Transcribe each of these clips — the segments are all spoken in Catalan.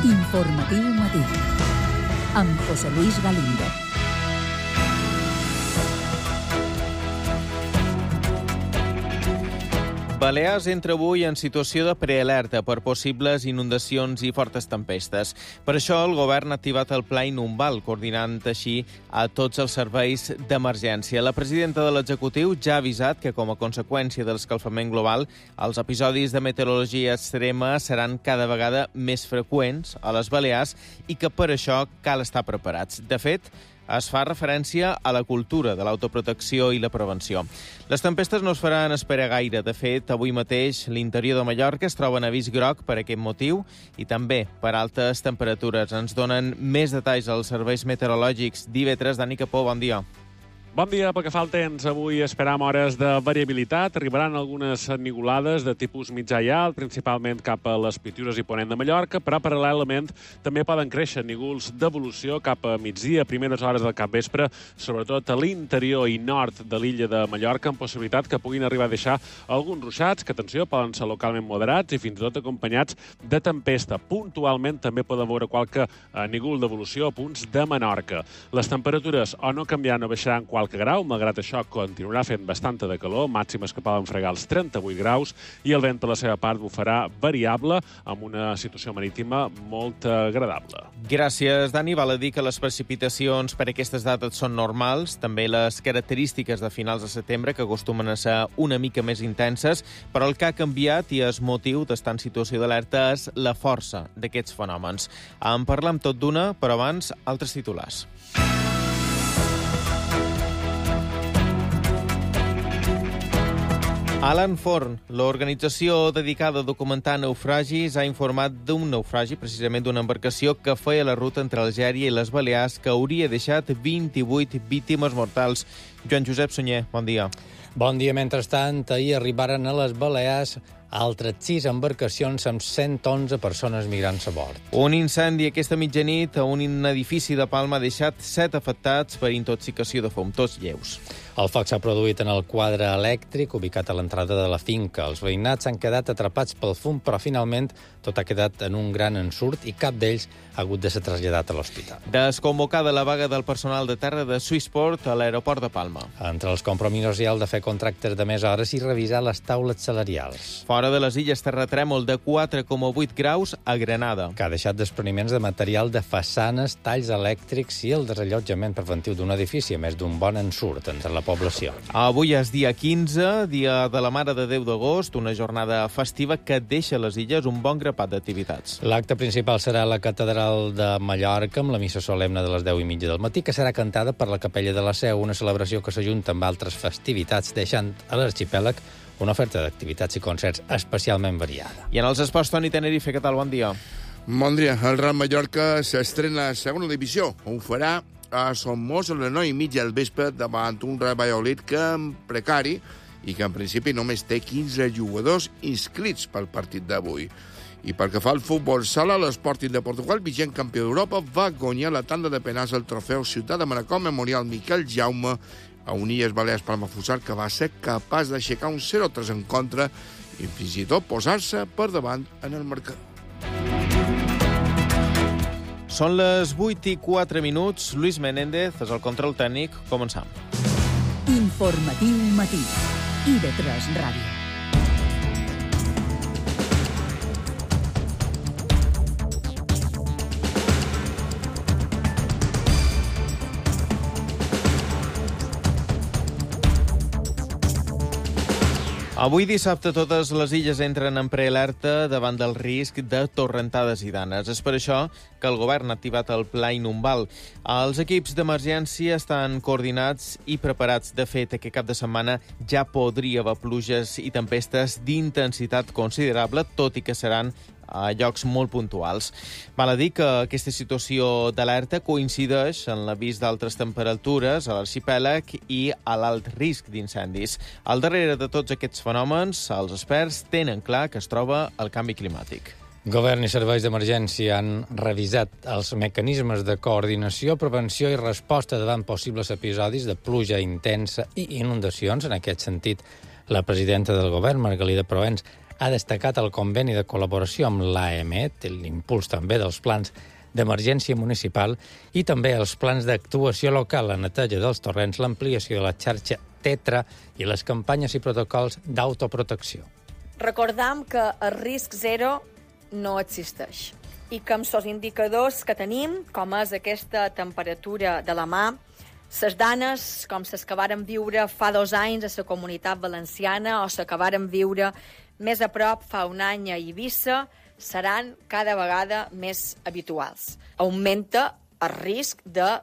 Informatiu Matí, amb José Luis Galindo. Balears entra avui en situació de prealerta per possibles inundacions i fortes tempestes. Per això el govern ha activat el Pla Inundal, coordinant així a tots els serveis d'emergència. La presidenta de l'executiu ja ha avisat que, com a conseqüència de l'escalfament global, els episodis de meteorologia extrema seran cada vegada més freqüents a les Balears i que per això cal estar preparats. De fet, es fa referència a la cultura de l'autoprotecció i la prevenció. Les tempestes no es faran esperar gaire. De fet, avui mateix l'interior de Mallorca es troba en avís groc per aquest motiu i també per altes temperatures. Ens donen més detalls als serveis meteorològics d'IV3. Dani Capó, bon dia. Bon dia. Pel que fa al temps, avui esperam hores de variabilitat. Arribaran algunes ennivolades de tipus mitjà i alt, principalment cap a les Pitiüses i Ponent de Mallorca, però paral·lelament també poden créixer nígols d'evolució cap a migdia, primeres hores del capvespre, sobretot a l'interior i nord de l'illa de Mallorca, amb possibilitat que puguin arribar a deixar alguns ruixats, que, atenció, poden ser localment moderats i fins i tot acompanyats de tempesta. Puntualment també poden veure qualque nígol d'evolució a punts de Menorca. Les temperatures o no canviaran o baixaran qualque grau, malgrat això continuarà fent bastanta de calor, màximes que poden fregar els 38 graus, i el vent per la seva part bufarà variable, amb una situació marítima molt agradable. Gràcies, Dani. Val a dir que les precipitacions per aquestes dates són normals, també les característiques de finals de setembre, que acostumen a ser una mica més intenses, però el que ha canviat i és motiu d'estar en situació d'alerta és la força d'aquests fenòmens. En parlem tot d'una, però abans, altres titulars. Alan Forn, l'organització dedicada a documentar naufragis, ha informat d'un naufragi, precisament d'una embarcació que feia la ruta entre Algèria i les Balears, que hauria deixat 28 víctimes mortals. Joan Josep Sunyer, bon dia. Bon dia. Mentrestant, ahir arribaren a les Balears altres 6 embarcacions amb 111 persones migrants a bord. Un incendi aquesta mitjanit a un edifici de Palma ha deixat 7 afectats per intoxicació de fum, tots lleus. El foc s'ha produït en el quadre elèctric ubicat a l'entrada de la finca. Els veïnats han quedat atrapats pel fum, però finalment tot ha quedat en un gran ensurt i cap d'ells ha hagut de ser traslladat a l'hospital. Desconvocada la vaga del personal de terra de Swissport a l'aeroport de Palma. Entre els compromisos hi ha el de fer contractes de més hores i revisar les taules salarials. Fora de les illes, terratrèmol de 4,8 graus a Granada, que ha deixat despreniments de material de façanes, talls elèctrics i el desallotjament preventiu d'un edifici, a més d'un bon ensurt entre la població. Avui és dia 15, dia de la Mare de Déu d'agost, una jornada festiva que deixa a les illes un bon grapat d'activitats. L'acte principal serà a la Catedral de Mallorca, amb la missa solemne de les 10:30 del matí, que serà cantada per la Capella de la Seu, una celebració que s'ajunta amb altres festivitats, deixant a l'arxipèlag una oferta d'activitats i concerts especialment variada. I en els esports, Toni Tenerife, què tal? Bon dia. Bon dia. El Real Mallorca s'estrena a segona divisió, on farà a Somos a les 9:30 del vespre davant un Real Valladolid que en precari i que en principi només té 15 jugadors inscrits pel partit d'avui. I pel que fa al futbol sala, l'Sporting de Portugal, vigent campió d'Europa, va guanyar la tanda de penals al trofeu Ciutat de Manacor Memorial Miquel Jaume a un Illes Balears Palma-Futsal, que va ser capaç d'aixecar un 0-3 en contra i fins i tot posar-se per davant en el marcador. Són les 8:04. Luis Menéndez és el control tècnic. Començam. Informatiu Matí, IV3 Ràdio. Avui dissabte totes les illes entren en prealerta davant del risc de torrentades i danes. És per això que el govern ha activat el Pla Inundal. Els equips d'emergència estan coordinats i preparats. De fet, aquest cap de setmana ja podria haver pluges i tempestes d'intensitat considerable, tot i que seran a llocs molt puntuals. Val a dir que aquesta situació d'alerta coincideix en l'avís d'altres temperatures a l'arxipèlag i a l'alt risc d'incendis. Al darrere de tots aquests fenòmens, els experts tenen clar que es troba el canvi climàtic. Govern i serveis d'emergència han revisat els mecanismes de coordinació, prevenció i resposta davant possibles episodis de pluja intensa i inundacions. En aquest sentit, la presidenta del govern, Margalida Proens, ha destacat el conveni de col·laboració amb l'AEMET, l'impuls també dels plans d'emergència municipal i també els plans d'actuació local, la neteja dels torrents, l'ampliació de la xarxa Tetra i les campanyes i protocols d'autoprotecció. Recordam que el risc zero no existeix i que amb els indicadors que tenim, com és aquesta temperatura de la mà, les danes, com les que vàrem viure fa 2 anys a la Comunitat Valenciana o les que vàrem viure més a prop fa un any a Eivissa, seran cada vegada més habituals. Augmenta el risc de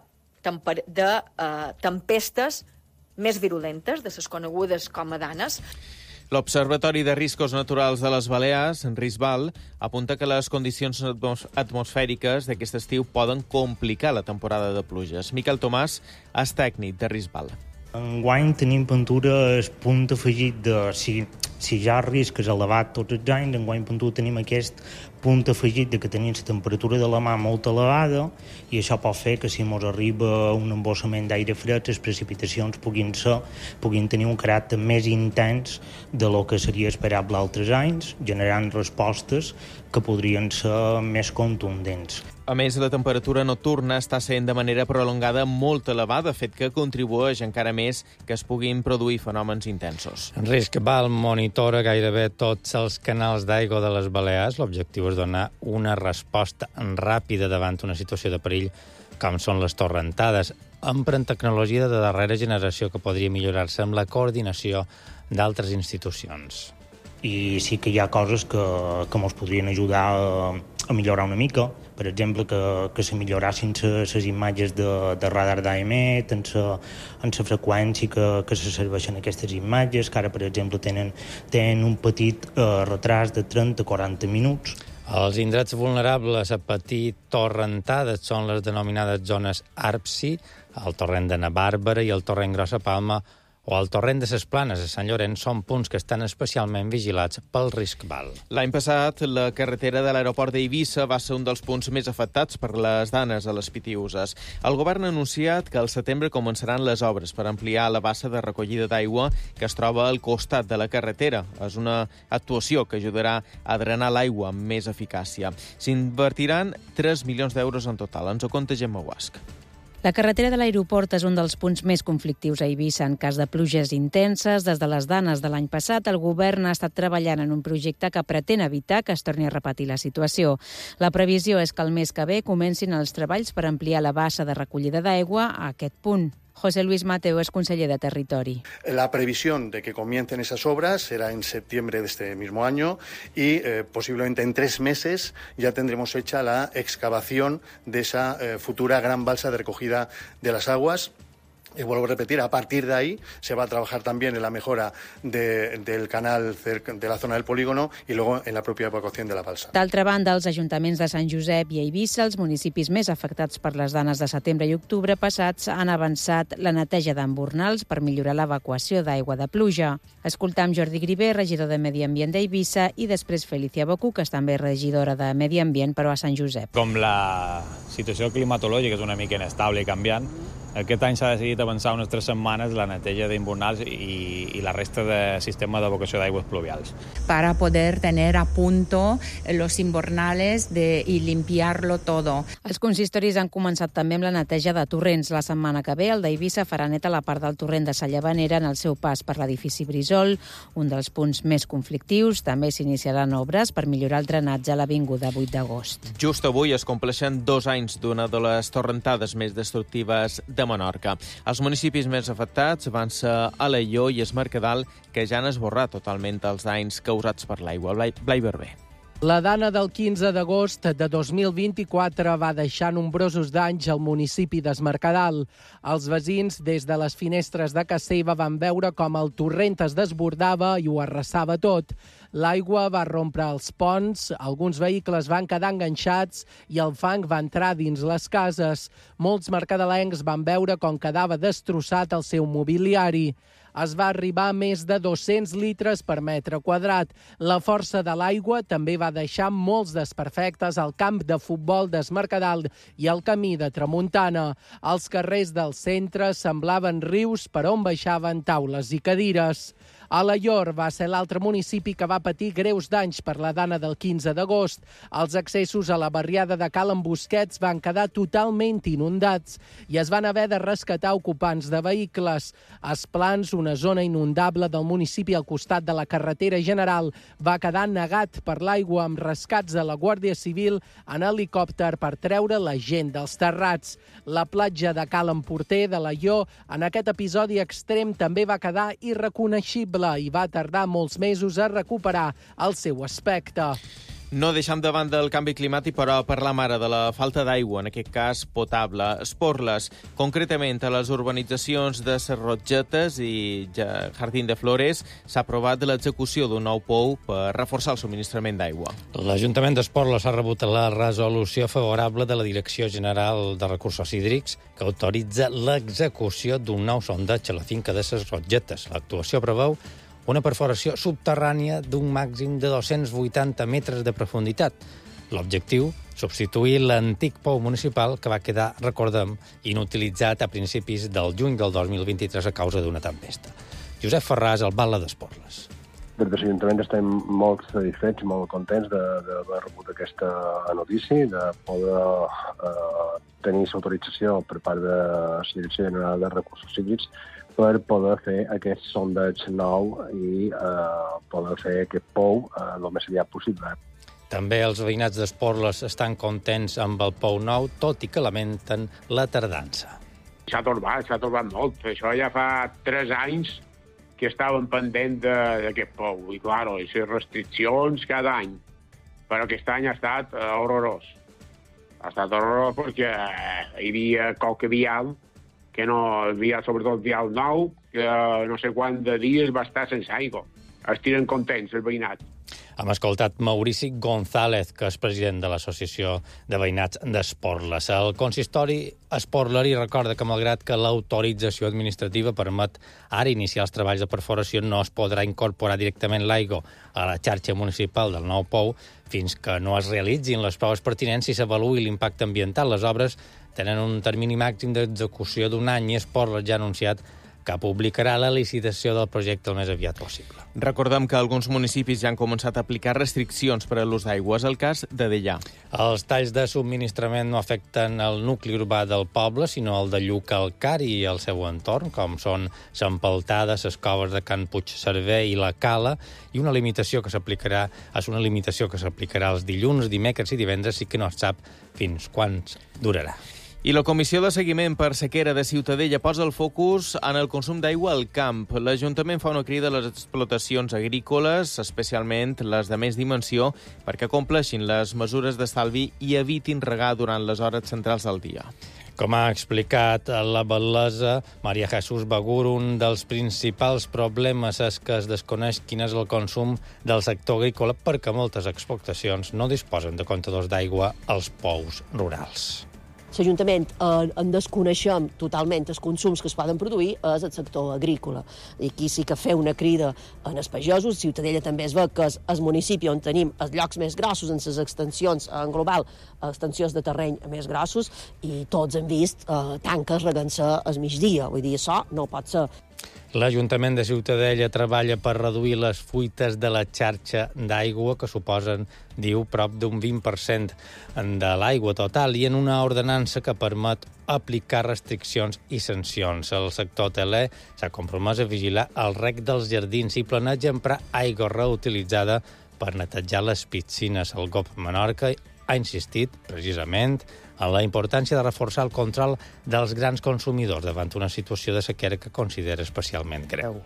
tempestes més virulentes, de les conegudes com a danes. L'Observatori de Riscos Naturals de les Balears, en RISBAL, apunta que les condicions atmosfèriques d'aquest estiu poden complicar la temporada de pluges. Miquel Tomàs és tècnic de RISBAL. Enguany tenim Ventura punt afegit de... Si ja el risc és elevat tots els anys, enguany Ventura tenim aquest punt afegit de que tenim la temperatura de la mà molt elevada i això pot fer que si ens arriba un embossament d'aire fred, les precipitacions puguin tenir un caràcter més intens de lo que seria esperable altres anys, generant respostes que podrien ser més contundents. A més, la temperatura nocturna està sent de manera prolongada molt elevada, fet que contribueix encara més que es puguin produir fenòmens intensos. RISBAL monitora gairebé tots els canals d'aigua de les Balears. L'objectiu és donar una resposta ràpida davant una situació de perill com són les torrentades. Empren tecnologia de darrera generació que podria millorar-se amb la coordinació d'altres institucions. I sí que hi ha coses que ens podrien ajudar a millorar una mica. Per exemple, que se millorassin les imatges de radar d'AEMET, en la freqüència que se serveixen aquestes imatges, que ara, per exemple, tenen un petit retras de 30-40 minuts. Els indrets vulnerables a patir torrentades són les denominades zones ARPSI, el torrent de Navàrbara i el torrent Grossa Palma o el torrent de ses Planes a Sant Llorenç són punts que estan especialment vigilats pel RISBAL. L'any passat, la carretera de l'aeroport d'Eivissa va ser un dels punts més afectats per les danes a les Pitiüses. El govern ha anunciat que al setembre començaran les obres per ampliar la bassa de recollida d'aigua que es troba al costat de la carretera. És una actuació que ajudarà a drenar l'aigua amb més eficàcia. S'invertiran 3 milions d'euros en total. Ens ho conta Gemma Guasc. La carretera de l'aeroport és un dels punts més conflictius a Eivissa en cas de pluges intenses. Des de les danes de l'any passat, el govern ha estat treballant en un projecte que pretén evitar que es torni a repetir la situació. La previsió és que el mes que ve comencin els treballs per ampliar la bassa de recollida d'aigua a aquest punt. José Luis Mateo es conseller de Territori. La previsión de que comiencen esas obras será en septiembre de este mismo año y posiblemente en 3 meses ya tendremos hecha la excavación de esa futura gran balsa de recogida de las aguas. Y vuelvo a repetir, a partir de ahí se va a trabajar también en la mejora del canal de la zona del polígono y luego en la propia evacuación de la balsa. D'altra banda, els ajuntaments de Sant Josep i Eivissa, els municipis més afectats per les danes de setembre i octubre passats, han avançat la neteja d'embornals per millorar l'evacuació d'aigua de pluja. Escoltam Jordi Griver, regidor de Medi Ambient d'Eivissa, i després Felicia Bocu, que és també regidora de Medi Ambient, però a Sant Josep. Com la situació climatològica és una mica inestable i canviant, aquest any s'ha decidit avançar unes 3 setmanes la neteja d'embornals i la resta de sistema d'evacuació d'aigües pluvials. Para poder tener a punto los invernales y limpiarlo todo. Els consistoris han començat també amb la neteja de torrents. La setmana que ve, el d'Eivissa farà neta la part del torrent de Sallavanera en el seu pas per l'edifici Brisol, un dels punts més conflictius. També s'iniciaran obres per millorar el drenatge a l'Avinguda 8 d'agost. Just avui es compleixen 2 anys d'una de les torrentades més destructives de Menorca. Els municipis més afectats van ser Alaior i Es Mercadal, que ja han esborrat totalment els danys causats per l'aigua. Blai Barber. La dana del 15 d'agost de 2024 va deixar nombrosos danys al municipi d'Es Mercadal. Els veïns, des de les finestres de casa seva, van veure com el torrent es desbordava i ho arrasava tot. L'aigua va rompre els ponts, alguns vehicles van quedar enganxats i el fang va entrar dins les cases. Molts mercadalencs van veure com quedava destrossat el seu mobiliari. Es va arribar a més de 200 litres per metre quadrat. La força de l'aigua també va deixar molts desperfectes al camp de futbol d'Es Mercadal i al camí de Tramuntana. Els carrers del centre semblaven rius per on baixaven taules i cadires. Alaior va ser l'altre municipi que va patir greus danys per la dana del 15 d'agost. Els accessos a la barriada de Cal en Busquets van quedar totalment inundats i es van haver de rescatar ocupants de vehicles. Esplans, una zona inundable del municipi al costat de la carretera general, va quedar negat per l'aigua amb rescats de la Guàrdia Civil en helicòpter per treure la gent dels terrats. La platja de Cal Emporter de l'Aió en aquest episodi extrem també va quedar irreconeixible i va tardar molts mesos a recuperar el seu aspecte. No deixem de banda el canvi climàtic, però parlam ara de la falta d'aigua, en aquest cas potable. Esporles, concretament a les urbanitzacions de Serrotgetes i Jardín de Flores, s'ha aprovat l'execució d'un nou pou per reforçar el subministrament d'aigua. L'Ajuntament d'Esporles ha rebut la resolució favorable de la Direcció General de Recursos Hídrics que autoritza l'execució d'un nou sondatge a la finca de Serrotgetes. L'actuació preveu una perforació subterrània d'un màxim de 280 metres de profunditat. L'objectiu, substituir l'antic pou municipal que va quedar, recordem, inutilitzat a principis del juny del 2023 a causa d'una tempesta. Josep Ferràs, alcalde d'Esporles. Des de l'Ajuntament estem molt satisfets, molt contents d'haver rebut aquesta notícia, de poder tenir l'autorització per part de la Direcció General de Recursos Hídrics per poder fer aquest sondeig nou i poder fer aquest pou el més aviat possible. També els veïnats d'Esporles estan contents amb el pou nou, tot i que lamenten la tardança. S'ha torbat molt. Això ja fa 3 anys que estàvem pendents d'aquest pou. I, clar, les restriccions cada any. Però aquest any ha estat horrorós. Ha estat horrorós perquè hi havia qualque vial que no havia, sobretot vial nou, que no sé quant de dies va estar sense aigua. Estiren contents, el veïnat. Hem escoltat Maurici González, que és president de l'Associació de Veïnats d'Esporles. El consistori esporleri recorda que, malgrat que l'autorització administrativa permet ara iniciar els treballs de perforació, no es podrà incorporar directament l'aigua a la xarxa municipal del nou pou fins que no es realitzin les proves pertinents i s'avaluï l'impacte ambiental. Les obres tenen un termini màxim d'execució d'un any i Esporles ja ha anunciat que publicarà la licitació del projecte el més aviat possible. Recordem que alguns municipis ja han començat a aplicar restriccions per a l'ús d'aigua. És el cas de Deià. Els talls de subministrament no afecten el nucli urbà del poble, sinó el de Llucalcar i el seu entorn, com són s'Empaltada, les coves de Can Puigcerver i la Cala, i una limitació que s'aplicarà els dilluns, dimecres i divendres, i que no es sap fins quan durarà. I la Comissió de Seguiment per Sequera de Ciutadella posa el focus en el consum d'aigua al camp. L'Ajuntament fa una crida a les explotacions agrícoles, especialment les de més dimensió, perquè compleixin les mesures d'estalvi i evitin regar durant les hores centrals del dia. Com ha explicat la batlessa Maria Jesús Begur, un dels principals problemes és que es desconeix quin és el consum del sector agrícola perquè moltes explotacions no disposen de comptadors d'aigua als pous rurals. L'Ajuntament en desconeixem totalment els consums que es poden produir és el sector agrícola. I aquí sí que fer una crida en els pagesos. Ciutadella també es veu que és el municipi on tenim els llocs més grossos en les extensions, en global, extensions de terreny més grossos, i tots hem vist tanques regant-se al migdia. Vull dir, això no pot ser. L'Ajuntament de Ciutadella treballa per reduir les fuites de la xarxa d'aigua, que suposen, diu, prop d'un 20% de l'aigua total, i en una ordenança que permet aplicar restriccions i sancions. El sector hoteler s'ha compromès a vigilar el reg dels jardins i planeja emprar aigua reutilitzada per netejar les piscines. El GOP Menorca ha insistit, precisament, en la importància de reforçar el control dels grans consumidors davant una situació de sequera que considera especialment greu.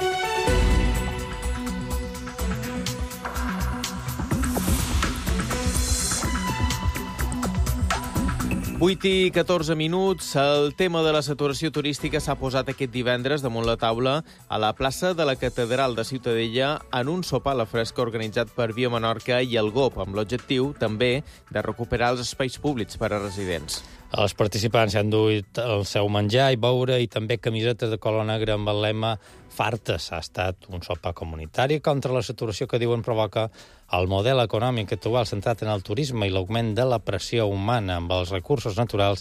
8:14. El tema de la saturació turística s'ha posat aquest divendres damunt la taula a la plaça de la Catedral de Ciutadella en un sopar a la fresca organitzat per Via Menorca i el GOP, amb l'objectiu, també, de recuperar els espais públics per a residents. Els participants s'han duit el seu menjar i beure i també camisetes de color negre amb el lema Fartes. Ha estat un sopar comunitari contra la saturació que diuen provoca el model econòmic actual centrat en el turisme i l'augment de la pressió humana amb els recursos naturals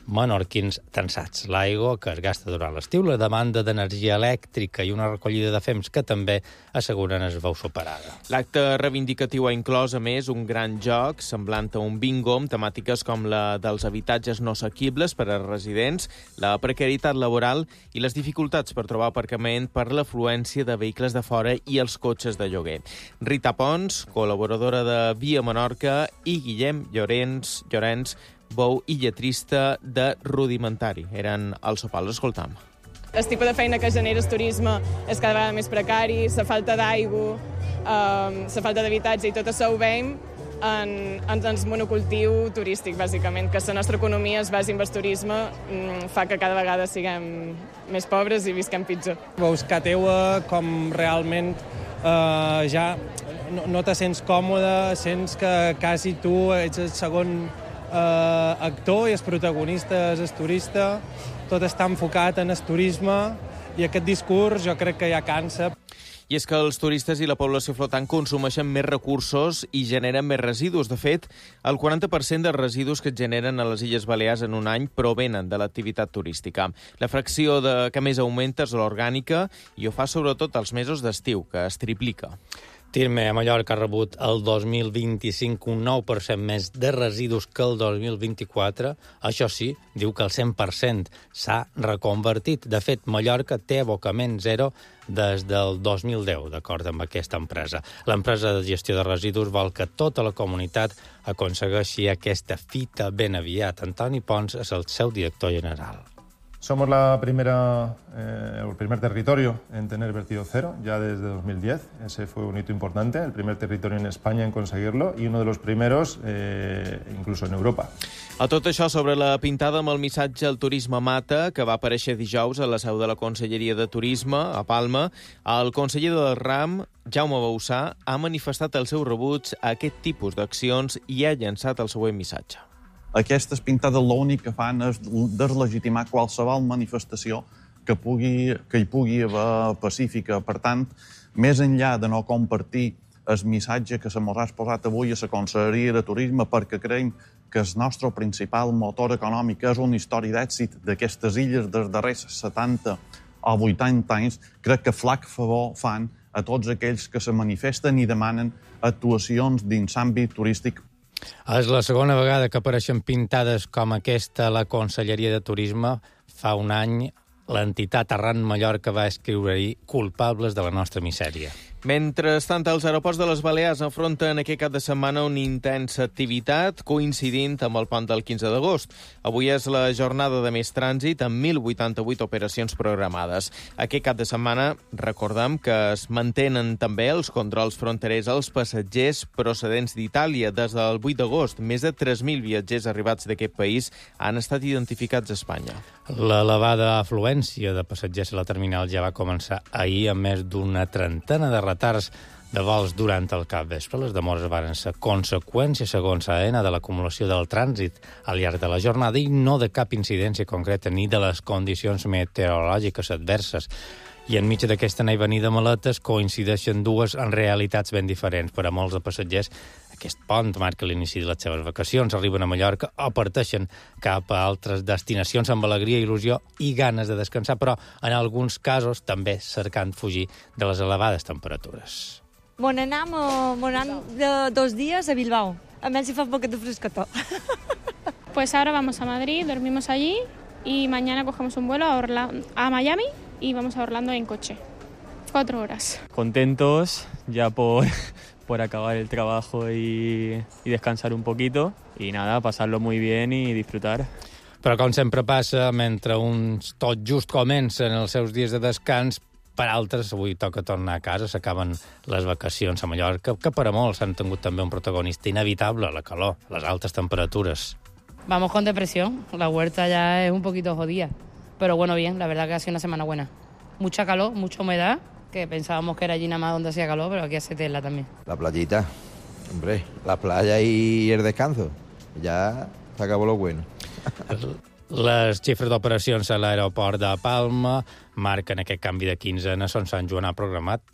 menorquins tensats. L'aigua que es gasta durant l'estiu, la demanda d'energia elèctrica i una recollida de fems que també asseguren es veu superada. L'acte reivindicatiu ha inclòs, a més, un gran joc semblant a un bingo amb temàtiques com la dels habitatges no assequibles per a residents, la precarietat laboral i les dificultats per trobar aparcament per l'afluència de vehicles de fora i els cotxes de lloguer. Rita Pons, col·laboradora de Via Menorca, i Guillem Llorenç, bou i lletrista de Rudimentari. Eren al sopar, l'escoltam. El tipus de feina que genera el turisme és cada vegada més precari, la falta d'aigua, la falta d'habitatge i tot això ho veiem en el monocultiu turístic, bàsicament, que la nostra economia es basi en el turisme, fa que cada vegada siguem més pobres i visquem pitjor. Veus que teua com realment ja no te sents còmode, sents que quasi tu ets el segon actor i el protagonista és el turista, tot està enfocat en el turisme i aquest discurs jo crec que ja cansa. I és que els turistes i la població flotant consumeixen més recursos i generen més residus. De fet, el 40% dels residus que es generen a les Illes Balears en un any provenen de l'activitat turística. La fracció que més augmenta és l'orgànica i ho fa sobretot als mesos d'estiu, que es triplica. Tirme a Mallorca ha rebut el 2025 un 9% més de residus que el 2024. Això sí, diu que el 100% s'ha reconvertit. De fet, Mallorca té abocament zero des del 2010, d'acord amb aquesta empresa. L'empresa de gestió de residus vol que tota la comunitat aconsegueixi aquesta fita ben aviat. Antoni Pons és el seu director general. Somos el primer territorio en tener vertido cero, ya desde 2010. Ese fue un hito importante, el primer territorio en España en conseguirlo y uno de los primeros incluso en Europa. A tot això, sobre la pintada amb el missatge "El turisme mata", que va aparèixer dijous a la seu de la Conselleria de Turisme, a Palma, el conseller del RAM, Jaume Bauçà, ha manifestat el seu rebuig a aquest tipus d'accions i ha llançat el següent missatge. Aquestes pintades l'únic que fan és deslegitimar qualsevol manifestació que hi pugui haver pacífica. Per tant, més enllà de no compartir el missatge que se mos ha exposat avui a la Conselleria de Turisme, perquè creiem que el nostre principal motor econòmic és una història d'èxit d'aquestes illes dels darrers 70 o 80 anys, crec que flac favor fan a tots aquells que se manifesten i demanen actuacions dins l'àmbit turístic. És la segona vegada que apareixen pintades com aquesta a la Conselleria de Turisme. Fa un any, l'entitat Arran Mallorca va escriure-hi culpables de la nostra misèria. Mentrestant, els aeroports de les Balears enfronten aquest cap de setmana una intensa activitat coincidint amb el pont del 15 d'agost. Avui és la jornada de més trànsit amb 1.088 operacions programades. Aquest cap de setmana recordem que es mantenen també els controls fronterers als passatgers procedents d'Itàlia. Des del 8 d'agost, més de 3.000 viatgers arribats d'aquest país han estat identificats a Espanya. L'elevada afluència de passatgers a la terminal ja va començar ahir amb més d'una trentena de retards de vols durant el capvespre. Les demores van ser conseqüència, segons AENA, de l'acumulació del trànsit al llarg de la jornada i no de cap incidència concreta ni de les condicions meteorològiques adverses. I enmig d'aquesta anar i venir de maletes coincideixen dues realitats ben diferents. Per a molts de passatgers, aquest pont marca l'inici de les seves vacacions, arriben a Mallorca o parteixen cap a altres destinacions amb alegria, il·lusió i ganes de descansar, però en alguns casos també cercant fugir de les elevades temperatures. Bon, anam de 2 días a Bilbao. A ver si fa un poquito fresquito. Pues ahora vamos a Madrid, dormimos allí y mañana cogemos un vuelo a Miami y vamos a Orlando en coche. 4 horas. Contentos ya por acabar el trabajo y descansar un poquito y nada, pasarlo muy bien y disfrutar. Però com sempre passa, mentre uns tot just comencen els seus dies de descans, per altres avui toca tornar a casa, s'acaben les vacacions a Mallorca, que per a molts han tingut també un protagonista inevitable, la calor, les altes temperatures. Vamos con depresión, la huerta ya es un poquito jodida, pero bueno, bien, la verdad que ha sido una semana buena. Mucha calor, mucha humedad, que pensábamos que era allí nada más donde hacía calor, pero aquí hace tela también. La playita, hombre, la playa y el descanso, ya se acabó lo bueno. Les xifres d'operacions a l'aeroport de Palma marquen aquest canvi de quinzena, Son Sant Joan ha programat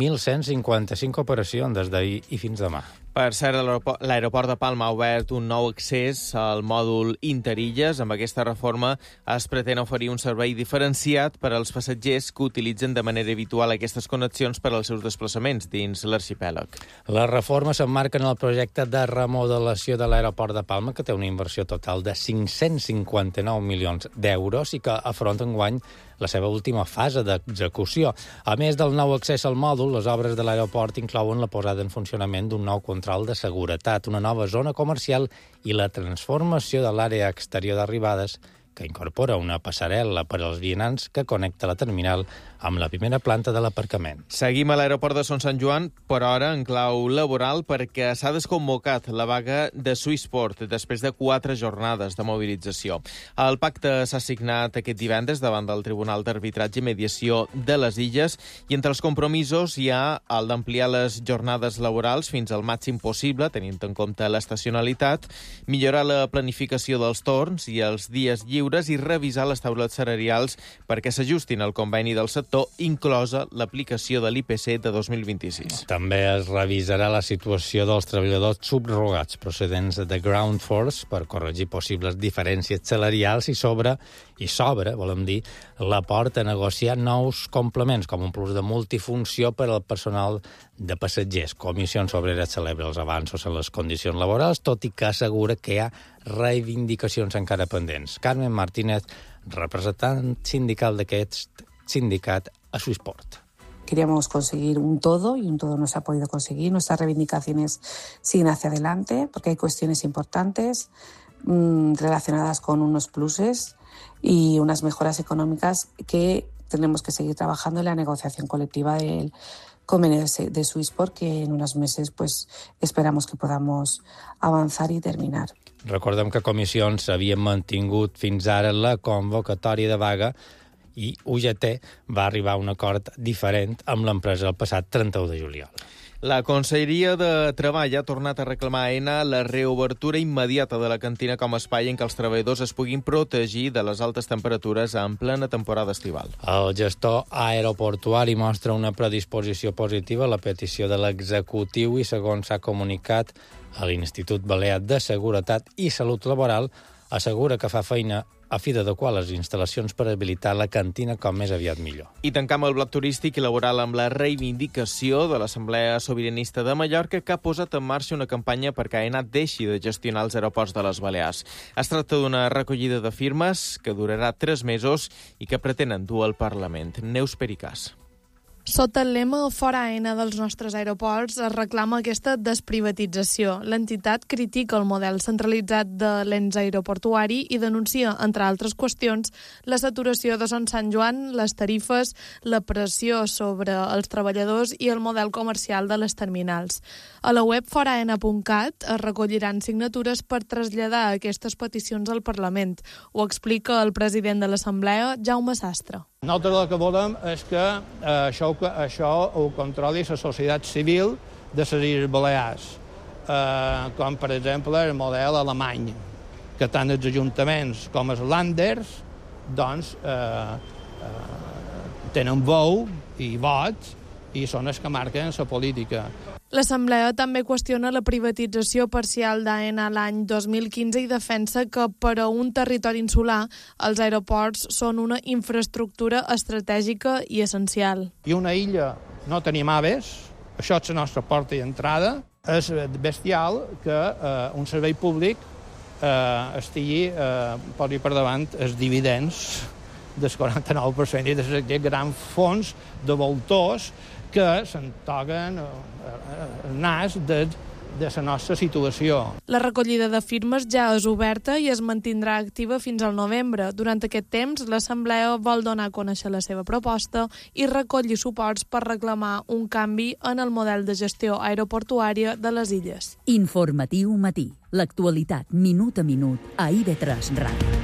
3.155 operacions des d'ahir i fins demà. Per cert, l'aeroport de Palma ha obert un nou accés al mòdul Interilles. Amb aquesta reforma es pretén oferir un servei diferenciat per als passatgers que utilitzen de manera habitual aquestes connexions per als seus desplaçaments dins l'arxipèlag. La reforma s'emmarca en el projecte de remodelació de l'aeroport de Palma, que té una inversió total de 559 milions d'euros i que afronta enguany la seva última fase d'execució. A més del nou accés al mòdul, les obres de l'aeroport inclouen la posada en funcionament d'un nou control de seguretat, una nova zona comercial i la transformació de l'àrea exterior d'arribades, que incorpora una passarel·la per als vianants que connecta la terminal amb la primera planta de l'aparcament. Seguim a l'aeroport de Son Sant Joan, però ara en clau laboral, perquè s'ha desconvocat la vaga de Swissport després de 4 jornades de mobilització. El pacte s'ha signat aquest divendres davant del Tribunal d'Arbitratge i Mediació de les Illes i entre els compromisos hi ha el d'ampliar les jornades laborals fins al màxim possible, tenint en compte l'estacionalitat, millorar la planificació dels torns i els dies lliures i revisar les taules salarials perquè s'ajustin al conveni del sector, inclosa l'aplicació de l'IPC de 2026. També es revisarà la situació dels treballadors subrogats procedents de Ground Force per corregir possibles diferències salarials i s'obre, volem dir, la porta a negociar nous complements, com un plus de multifunció per al personal de passatgers. Comissions Obreres celebra els avanços en les condicions laborals, tot i que assegura que hi ha reivindicacions encara pendents. Carmen Martínez, representant sindical d'aquest sindicat a Swissport. Queríamos conseguir un todo y un todo no se ha podido conseguir. Nuestras reivindicaciones siguen hacia adelante porque hay cuestiones importantes relacionadas con unos pluses y unas mejoras económicas que tenemos que seguir trabajando en la negociación colectiva del convenio de Swissport, que en unos meses pues esperamos que podamos avanzar y terminar. Recordem que Comissions havien mantingut fins ara la convocatòria de vaga i UGT va arribar a un acord diferent amb l'empresa el passat 31 de juliol. La Conselleria de Treball ha tornat a reclamar a AENA la reobertura immediata de la cantina com a espai en què els treballadors es puguin protegir de les altes temperatures en plena temporada estival. El gestor aeroportuari mostra una predisposició positiva a la petició de l'executiu i, segons s'ha comunicat a l'Institut Balear de Seguretat i Salut Laboral, assegura que fa feina a fi d'adequar les instal·lacions per habilitar la cantina com més aviat millor. I tancam el bloc turístic i laboral amb la reivindicació de l'Assemblea Sobiranista de Mallorca, que ha posat en marxa una campanya perquè AENA deixi de gestionar els aeroports de les Balears. Es tracta d'una recollida de firmes que durarà 3 mesos i que pretenen dur al Parlament. Neus Pericàs. Sota el lema Fora AENA dels nostres aeroports es reclama aquesta desprivatització. L'entitat critica el model centralitzat de l'ens aeroportuari i denuncia, entre altres qüestions, la saturació de Son Sant Joan, les tarifes, la pressió sobre els treballadors i el model comercial de les terminals. A la web foraena.cat es recolliran signatures per traslladar aquestes peticions al Parlament. Ho explica el president de l'Assemblea, Jaume Sastre. Nosaltres el que volem és que això ho controli la societat civil de les Illes Balears, com per exemple el model alemany, que tant els ajuntaments com els Länders doncs, tenen veu i vot i són els que marquen la política. L'Assemblea també qüestiona la privatització parcial d'AENA l'any 2015 i defensa que per a un territori insular els aeroports són una infraestructura estratègica i essencial. I una illa no tenim aves, això és la nostra porta d'entrada. És bestial que un servei públic estigui posi per davant els dividends del 49% i d'aquest gran fons de voltors que se'n toquen el nas de la nostra situació. La recollida de firmes ja és oberta i es mantindrà activa fins al novembre. Durant aquest temps, l'Assemblea vol donar a conèixer la seva proposta i recollir suports per reclamar un canvi en el model de gestió aeroportuària de les illes. Informatiu matí. L'actualitat minut a minut a IB3 Ràdio.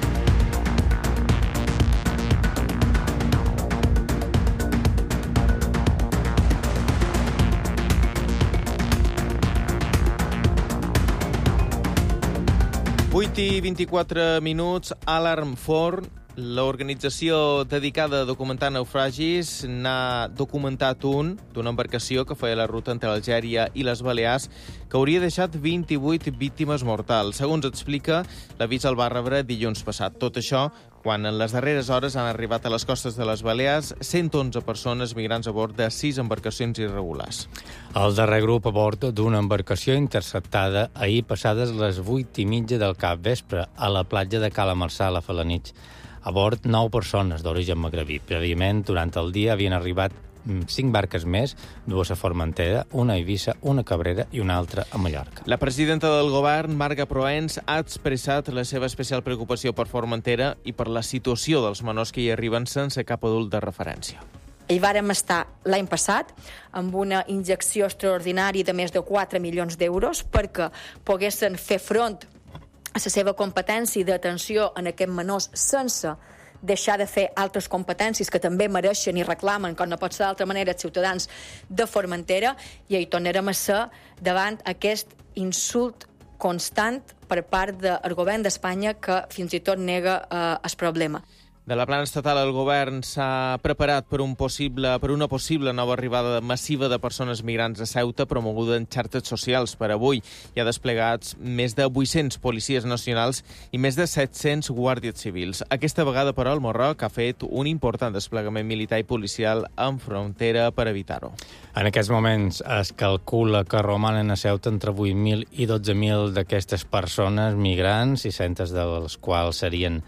i 24 minuts, Alarm 4, L'organització dedicada a documentar naufragis n'ha documentat un d'una embarcació que feia la ruta entre Algèria i les Balears que hauria deixat 28 víctimes mortals. Segons explica, l'avís el va rebre dilluns passat. Tot això quan en les darreres hores han arribat a les costes de les Balears 111 persones migrants a bord de 6 embarcacions irregulars. El darrer grup a bord d'una embarcació interceptada ahir passades les 8:30 del capvespre a la platja de Cala Marçal, a Felanitx. A bord 9 persones d'origen magrebí. Prèviament, durant el dia, havien arribat 5 barques més, 2 a Formentera, una a Eivissa, una a Cabrera i una altra a Mallorca. La presidenta del govern, Marga Proens, ha expressat la seva especial preocupació per Formentera i per la situació dels menors que hi arriben sense cap adult de referència. Hi vàrem estar l'any passat amb una injecció extraordinària de més de 4 milions d'euros perquè poguessin fer front a la seva competència d'atenció en aquests menors sense deixar de fer altres competències que també mereixen i reclamen, com no pot ser d'altra manera, els ciutadans de Formentera, i hi tornarem a ser davant aquest insult constant per part del govern d'Espanya que fins i tot nega el problema. De la plana estatal, el govern s'ha preparat per una possible nova arribada massiva de persones migrants a Ceuta, promoguda en xarxes socials per avui. Hi ha desplegats més de 800 policies nacionals i més de 700 guàrdies civils. Aquesta vegada, però, el Marroc ha fet un important desplegament militar i policial en frontera per evitar-ho. En aquests moments es calcula que romanen a Ceuta entre 8.000 i 12.000 d'aquestes persones migrants, 600 de les quals serien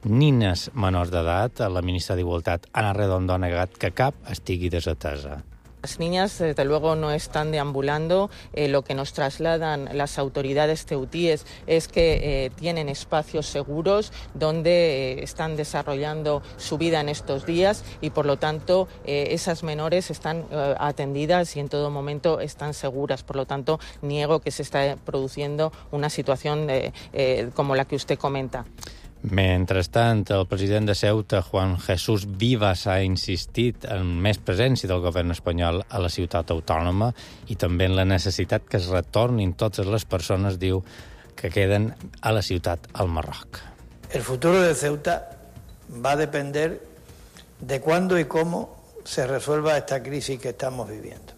nines menors d'edat. La ministra d'Igualtat, Ana Redondo, ha negat que cap estigui desatesa. Las niñas, desde luego, no están deambulando. Lo que nos trasladan las autoridades ceutíes es que tienen espacios seguros donde están desarrollando su vida en estos días y, por lo tanto, esas menores están atendidas y en todo momento están seguras. Por lo tanto, niego que se está produciendo una situación como la que usted comenta. Mentrestant, el president de Ceuta, Juan Jesús Vivas, ha insistit en més presència del govern espanyol a la ciutat autònoma i també en la necessitat que es retornin totes les persones, diu, que queden a la ciutat al Marroc. El futuro de Ceuta va a depender de cuándo y cómo se resuelva esta crisis que estamos viviendo.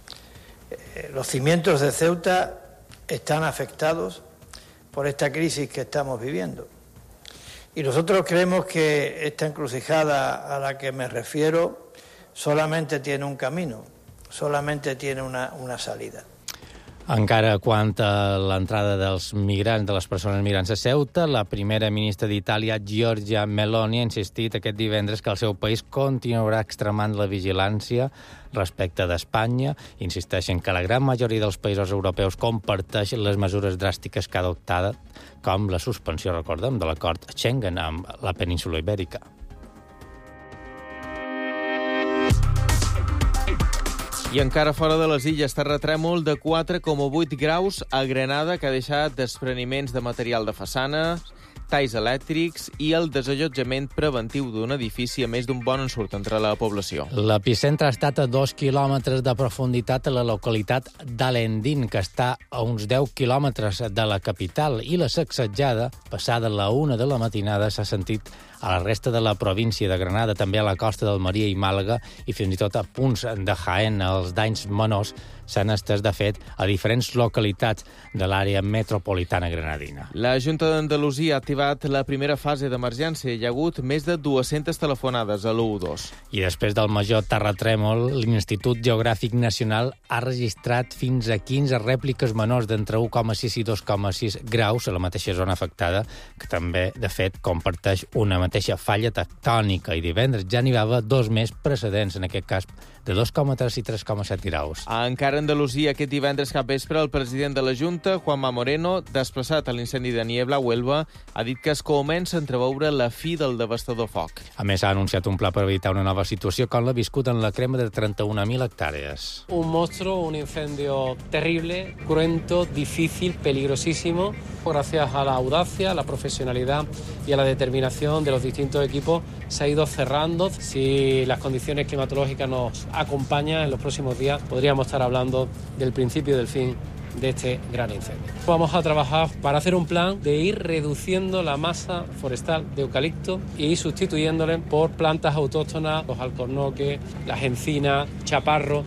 Los cimientos de Ceuta están afectados por esta crisis que estamos viviendo. Y nosotros creemos que esta encrucijada a la que me refiero solamente tiene un camino, solamente tiene una salida. Encara quant a l'entrada dels migrants, de les persones migrants a Ceuta, la primera ministra d'Itàlia, Giorgia Meloni, ha insistit aquest divendres que el seu país continuarà extremant la vigilància respecte d'Espanya. Insisteixen que la gran majoria dels països europeus comparteixen les mesures dràstiques que ha adoptat, com la suspensió, recordem, de l'acord Schengen amb la península Ibèrica. I encara fora de les illes, terratrèmol de 4,8 graus a Granada, que ha deixat despreniments de material de façana, talls elèctrics i el desallotjament preventiu d'un edifici, a més d'un bon ensurt entre la població. L'epicentre ha estat a 2 quilòmetres de profunditat a la localitat d'Alendín, que està a uns 10 quilòmetres de la capital, i la sacsejada, passada la 1 de la matinada, s'ha sentit a la resta de la província de Granada, també a la costa d'Almeria i Màlaga, i fins i tot a punts de Jaén. Els danys menors s'han estès, de fet, a diferents localitats de l'àrea metropolitana granadina. La Junta d'Andalusia ha activat la primera fase d'emergència. Hi ha hagut més de 200 telefonades a l'112. I després del major terratrèmol, l'Institut Geogràfic Nacional ha registrat fins a 15 rèpliques menors d'entre 1,6 i 2,6 graus a la mateixa zona afectada, que també, de fet, comparteix una mateixa falla tectònica, i divendres ja n'hi va haver 2 més precedents, en aquest cas de 2,3 i 3,7 graus. Encara a Andalusia, aquest divendres capvespre, el president de la Junta, Juanma Moreno, desplaçat a l'incendi de Niebla, Huelva, ha dit que es comença a entreveure la fi del devastador foc. A més, ha anunciat un pla per evitar una nova situació com l'ha viscut en la crema de 31.000 hectàrees. Un monstruo, un incendio terrible, cruento, difícil, peligrosísimo. Gracias a la audacia, a la profesionalidad y a la determinación de los distintos equipos, se ha ido cerrando. Si las condiciones climatológicas nos acompañan en los próximos días, podríamos estar hablando del principio y del fin de este gran incendio. Vamos a trabajar para hacer un plan de ir reduciendo la masa forestal de eucalipto y ir sustituyéndole por plantas autóctonas, los alcornoques, las encinas, chaparros.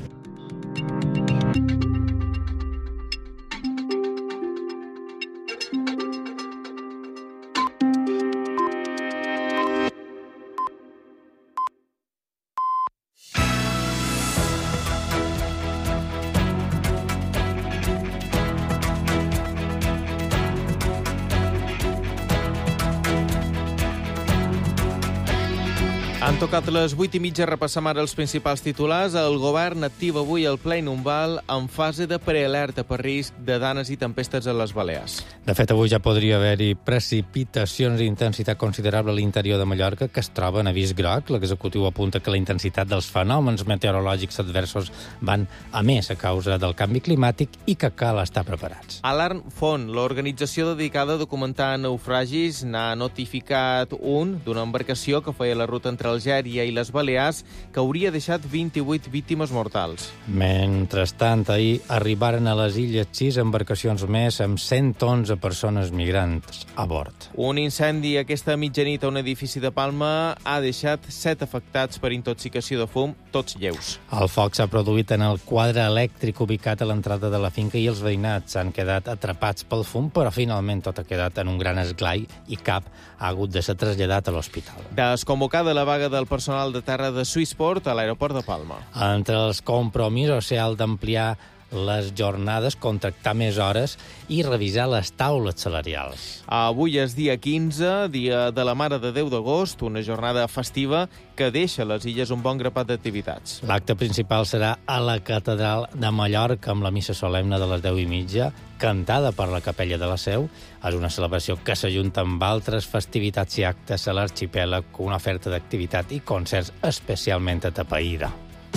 Han tocat les 8:30, repassam ara els principals titulars. El govern activa avui el Pla Inumbal en fase de prealerta per risc de danes i tempestes a les Balears. De fet, avui ja podria haver-hi precipitacions d'intensitat considerable a l'interior de Mallorca, que es troba en avís groc. L'executiu apunta que la intensitat dels fenòmens meteorològics adversos van a més a causa del canvi climàtic i que cal estar preparats. Alarm Font, l'organització dedicada a documentar naufragis, n'ha notificat un d'una embarcació que feia la ruta entre Algèria i les Balears, que hauria deixat 28 víctimes mortals. Mentrestant, ahir arribaren a les illes 6 embarcacions més amb 111 persones migrants a bord. Un incendi aquesta mitjanit a un edifici de Palma ha deixat 7 afectats per intoxicació de fum, tots lleus. El foc s'ha produït en el quadre elèctric ubicat a l'entrada de la finca i els veïnats han quedat atrapats pel fum, però finalment tot ha quedat en un gran esglai i cap ha hagut de ser traslladat a l'hospital. Desconvocada la vaga del personal de terra de Swissport a l'aeroport de Palma. Entre els compromisos s'ha d'ampliar les jornades, contractar més hores i revisar les taules salarials. Avui és dia 15, dia de la Mare de Déu d'agost, una jornada festiva que deixa a les illes un bon grapat d'activitats. L'acte principal serà a la Catedral de Mallorca amb la missa solemne de les 10:30, cantada per la Capella de la Seu. És una celebració que s'ajunta amb altres festivitats i actes a l'arxipèlag, una oferta d'activitat i concerts especialment atapeïda.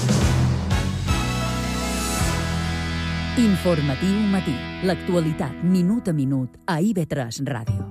Informatiu matí. L'actualitat minut a minut a IB3 Ràdio.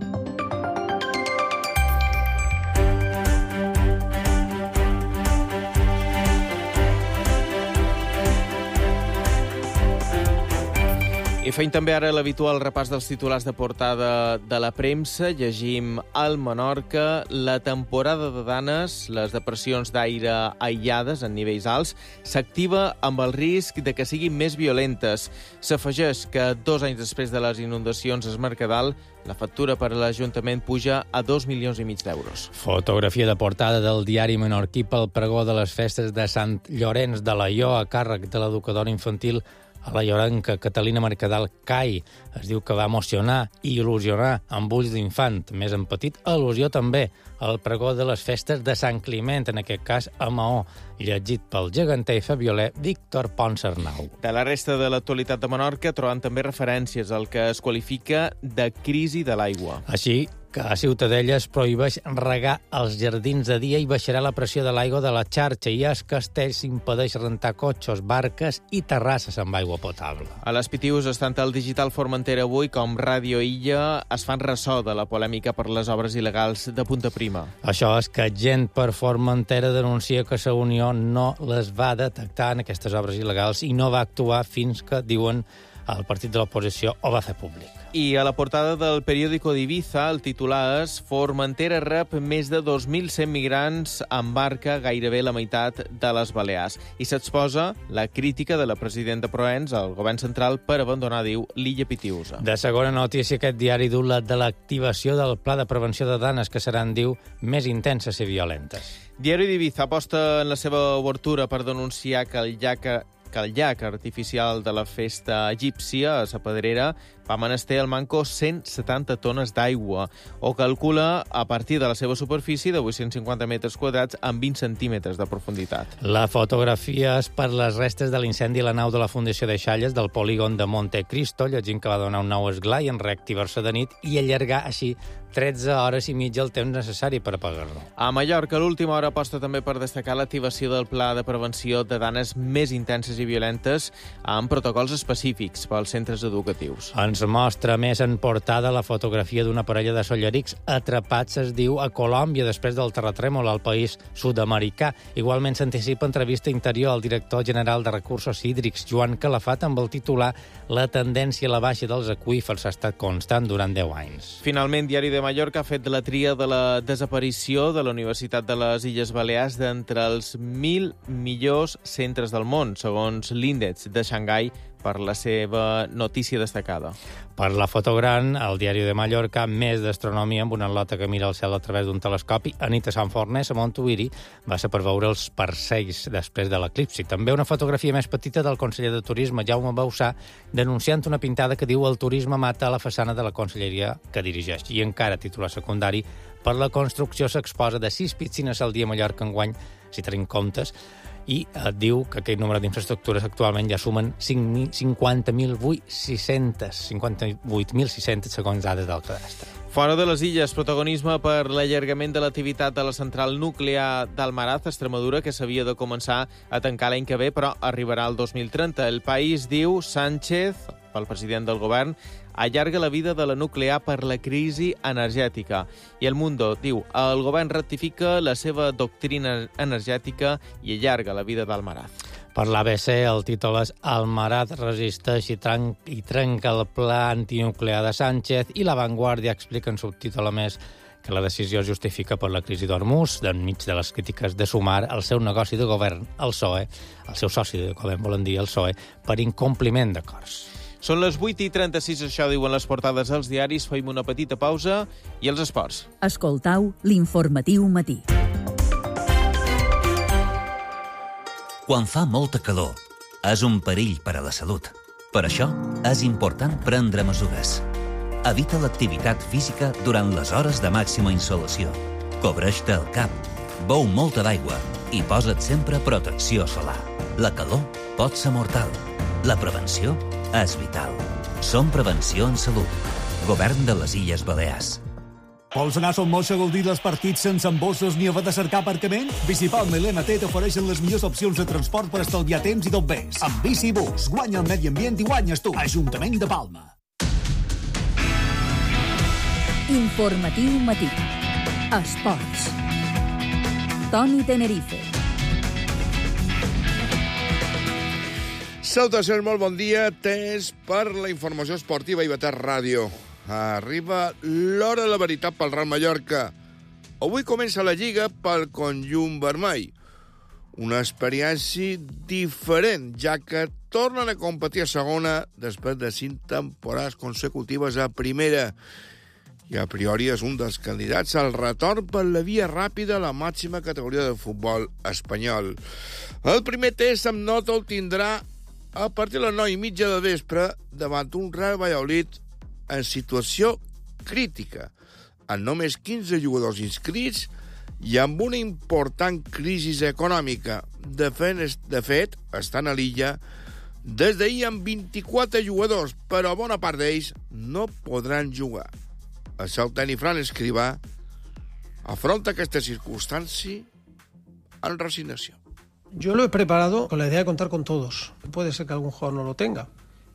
I fent també ara l'habitual repàs dels titulars de portada de la premsa, llegim al Menorca la temporada de danes, les depressions d'aire aïllades en nivells alts, s'activa amb el risc de que siguin més violentes. S'afegeix que 2 anys després de les inundacions a Es Mercadal, la factura per a l'Ajuntament puja a 2,5 milions d'euros. Fotografia de portada del diari menorquí pel pregó de les festes de Sant Llorenç de l'Aió a càrrec de l'educadora infantil a la llorenca Catalina Mercadal Cai. Es diu que va emocionar i il·lusionar amb ulls d'infant, més en petit, al·lusió també al pregó de les festes de Sant Climent, en aquest cas a Maó, llegit pel geganter i fabioler Víctor Ponsarnau. De la resta de l'actualitat de Menorca troben també referències al que es qualifica de crisi de l'aigua. Així que a Ciutadella es prohibeix regar els jardins de dia i baixarà la pressió de l'aigua de la xarxa, i als castells s'impedeix rentar cotxes, barques i terrasses amb aigua potable. A les Pitius, tant el Digital Formentera avui com Ràdio Illa es fan ressò de la polèmica per les obres il·legals de Punta Prima. Això és que gent per Formentera denuncia que la Unió no les va detectar en aquestes obres il·legals i no va actuar fins que, diuen, el partit de l'oposició ho va fer públic. I a la portada del periòdico d'Ibiza, el titular és Formentera rep més de 2.100 migrants en barca, gairebé la meitat de les Balears. I s'exposa la crítica de la presidenta Proens al govern central per abandonar, diu, l'illa Pitiusa. De segona notícia, aquest diari diu la de l'activació del Pla de Prevenció de Danes, que seran, diu, més intenses i violentes. Diari d'Ibiza aposta en la seva obertura per denunciar que el llac artificial de la festa egípcia a Sa Pedrera va menester al manco 170 tones d'aigua, o calcula a partir de la seva superfície de 850 metres quadrats amb 20 centímetres de profunditat. La fotografia és per les restes de l'incendi a la nau de la Fundació de Xalles del polígon de Monte Cristo, llegint que va donar un nou esglai en reactivar-se de nit i allargar així 13 hores i mitja el temps necessari per apagar-lo. A Mallorca, l'última hora aposta també per destacar l'activació del Pla de Prevenció de Danes més intenses i violentes amb protocols específics pels centres educatius. En Ens mostra més en portada la fotografia d'una parella de sollerics atrapats, es diu, a Colòmbia després del terratrèmol al país sud-americà. Igualment s'anticipa entrevista interior al director general de Recursos Hídrics, Joan Calafat, amb el titular «La tendència a la baixa dels aqüífers ha estat constant durant 10 anys». Finalment, Diari de Mallorca ha fet la tria de la desaparició de la Universitat de les Illes Balears d'entre els 1.000 millors centres del món, segons l'índex de Xangai, per la seva notícia destacada. Per la foto gran, al Diari de Mallorca, més d'astronomia amb una atleta que mira el cel a través d'un telescopi. Anita Sanfornés, a Montuïri, va ser per veure els parsells després de l'eclipsi. També una fotografia més petita del conseller de Turisme, Jaume Bausà, denunciant una pintada que diu «El turisme mata» a la façana de la conselleria que dirigeix. I encara, titular secundari, per la construcció s'exposa de 6 piscines al dia a Mallorca enguany, si tenim comptes, i diu que aquest número d'infraestructures actualment ja sumen 58.600 segons dades del cadastre. Fora de les illes, protagonisme per l'allargament de l'activitat de la central nuclear d'Almaraz, Extremadura, que s'havia de començar a tancar l'any que ve, però arribarà al 2030. El País diu Sánchez, el president del govern, allarga la vida de la nuclear per la crisi energètica. I El Mundo diu, el govern rectifica la seva doctrina energètica i allarga la vida d'Almaraz. Per l'ABC, el títol és Almaraz resisteix i trenca el pla antinuclear de Sánchez, i La Vanguardia explica en subtítol, a més, que la decisió es justifica per la crisi d'Hormuz, enmig de les crítiques de Sumar al seu negoci de govern, el PSOE, el seu soci de govern, volen dir, el PSOE, per incompliment d'acords. Són les 8:36, això diuen les portades dels diaris. Fem una petita pausa i els esports. Escoltau l'informatiu matí. Quan fa molta calor, és un perill per a la salut. Per això, és important prendre mesures. Evita l'activitat física durant les hores de màxima insolació. Cobreix-te el cap, beu molta d'aigua i posa't sempre protecció solar. La calor pot ser mortal. La prevenció és vital. Som Prevenció en Salut. Govern de les Illes Balears. Vols anar a Son Moix a gaudir dels partits sense embossos ni haver de cercar aparcament? Bicipalma i l'MT t'ofereixen les millors opcions de transport per estalviar temps i tot més. Amb Bicibus, guanya el medi ambient i guanyes tu. Ajuntament de Palma. Informatiu matí. Esports. Toni Tenerife. Salutacions, molt bon dia. Temps per la informació esportiva a IB3 Ràdio. Arriba l'hora de la veritat pel Real Mallorca. Avui comença la Lliga pel conjunt vermell. Una experiència diferent, ja que tornen a competir a segona després de 5 temporades consecutives a primera. I a priori és un dels candidats al retorn per la via ràpida a la màxima categoria de futbol espanyol. El primer test amb nota el tindrà a partir de les 9:30 del vespre davant un Real Valladolid en situació crítica, amb només 15 jugadors inscrits i amb una important crisi econòmica. De fet, estan a l'illa des d'ahir amb 24 jugadors, però bona part d'ells no podran jugar. El Celta i Fran Escrivà afronta aquesta circunstància amb resignació. Yo lo he preparado con la idea de contar con todos. Puede ser que algún jugador no lo tenga,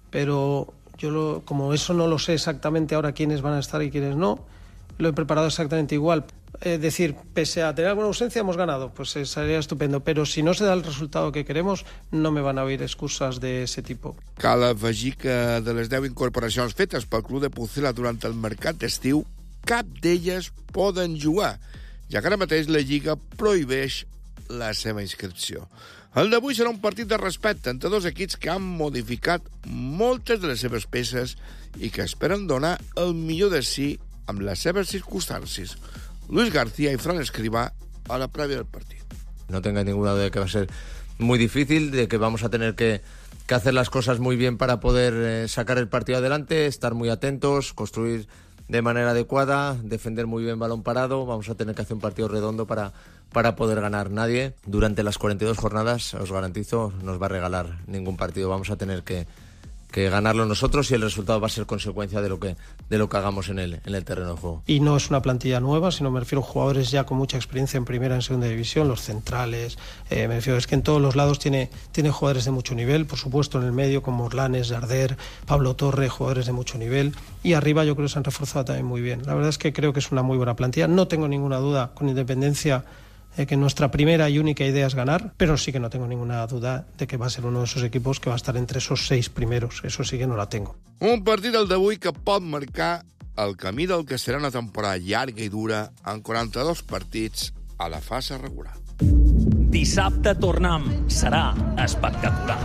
pero como eso no lo sé exactamente ahora quiénes van a estar y quiénes no, lo he preparado exactamente igual. Es decir, pese a tener alguna ausencia, hemos ganado, pues sería estupendo. Pero si no se da el resultado que queremos, no me van a oír excusas de ese tipo. Cal afegir que de les 10 incorporacions fetes pel club de Pucela durant el mercat d'estiu, cap d'elles poden jugar, ja que ara mateix la Lliga prohibeix la seva inscripció. El d'avui serà un partit de respecte entre dos equips que han modificat moltes de les seves peces i que esperen donar el millor de si amb les seves circumstàncies. Luis García y Fran Escrivá a la previa del partido. No tengáis ninguna duda de que va a ser muy difícil, de que vamos a tener que hacer las cosas muy bien para poder sacar el partido adelante, estar muy atentos, construir de manera adecuada, defender muy bien balón parado. Vamos a tener que hacer un partido redondo para poder ganar. Nadie durante las 42 jornadas, os garantizo, nos va a regalar ningún partido. Vamos a tener que ganarlo nosotros y el resultado va a ser consecuencia de lo que hagamos en el terreno de juego. Y no es una plantilla nueva, sino me refiero a jugadores ya con mucha experiencia en primera, en segunda división, los centrales, me refiero, es que en todos los lados tiene jugadores de mucho nivel, por supuesto en el medio como Orlanes, Darder, Pablo Torre, jugadores de mucho nivel, y arriba yo creo que se han reforzado también muy bien. La verdad es que creo que es una muy buena plantilla, no tengo ninguna duda, con independencia que nuestra primera y única idea es ganar, pero sí que no tengo ninguna duda de que va a ser uno de esos equipos que va a estar entre esos 6 primeros. Eso sí que no la tengo. Un partit el d'avui que pot marcar el camí del que serà una temporada llarga i dura en 42 partits a la fase regular. Dissabte tornem. Serà espectacular.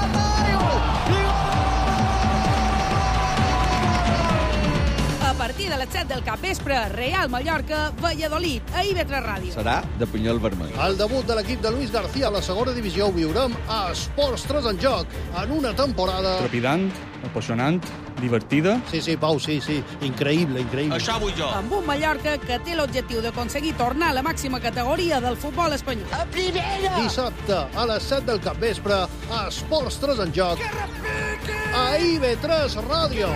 A partir de les 7 del capvespre, Real Mallorca, Valladolid, a IB3 Ràdio. Serà de Pinyol Vermell. El debut de l'equip de Luis García a la segona divisió ho viurem a Esports 3 en joc, en una temporada... Trepidant, apassionant, divertida. Sí, Pau, sí, increïble. Això vull jo. Amb un Mallorca que té l'objectiu d'aconseguir tornar a la màxima categoria del futbol espanyol. A primera! Dissabte, a les 7 del capvespre, a Esports 3 en joc, a IB3 Ràdio.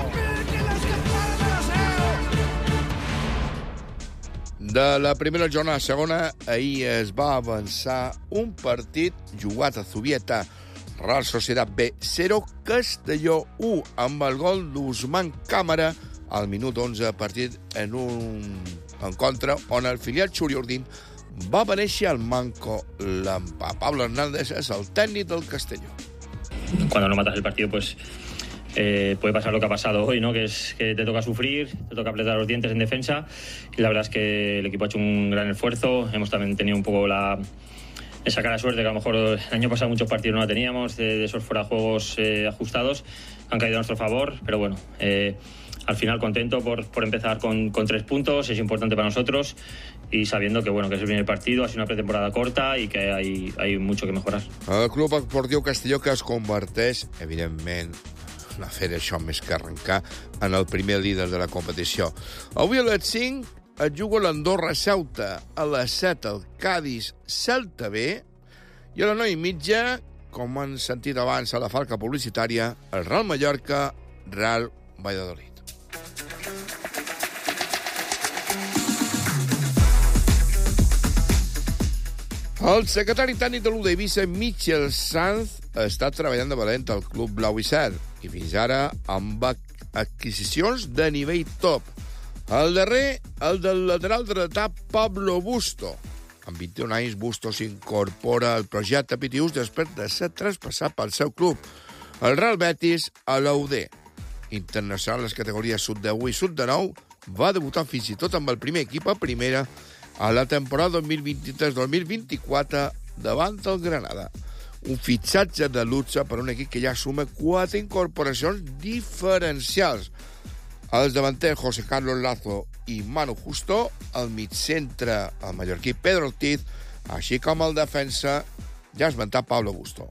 De la primera jornada a segona, ahir es va avançar un partit jugat a Zubieta. Real Sociedad B 0, Castelló 1, amb el gol d'Usman Càmera al minut 11, partit en un encontre on el filial Xuriordín va venèixer al manco l'empà. Pablo Hernández és el tècnic del Castelló. Cuando no matas el partido, pues puede pasar lo que ha pasado hoy, ¿no? Que es que te toca sufrir, te toca apretar los dientes en defensa, y la verdad es que el equipo ha hecho un gran esfuerzo. Hemos también tenido un poco esa cara de suerte que a lo mejor el año pasado muchos partidos no la teníamos, de esos fuera de juegos ajustados, han caído a nuestro favor, pero bueno, al final contento por empezar con 3 puntos, es importante para nosotros, y sabiendo que bueno, que es el primer partido, ha sido una pretemporada corta y que hay mucho que mejorar. El Club Esportiu Castelló, que es converteix, evidentment, a fer això més que arrencar, en el primer líder de la competició. Avui a les 5 es juga l'Andorra-Ceuta, a les 7 el Cádiz-Celta B, i a les 9:30, com han sentit abans a la falca publicitària, el Real Mallorca-Real Valladolid. El secretari tècnic de l'Udevisa, Michel Sanz, està treballant de valent al club blau i cert, i fins ara amb adquisicions de nivell top. El darrer, el del lateral dretà Pablo Busto. Amb 21 anys, Busto s'incorpora al projecte Pitius després de ser traspassat pel seu club, el Real Betis, a l'UD. Internacional a les categories sub-10 i sub-9, va debutar fins i tot amb el primer equip a primera a la temporada 2023-2024 davant del Granada. Un fitxatge de luxe per un equip que ja suma 4 incorporacions diferencials. Els davanters José Carlos Lazo i Manu Justo, el migcentre, el mallorquí Pedro Ortiz, així com el defensa ja esmentat Pablo Busto.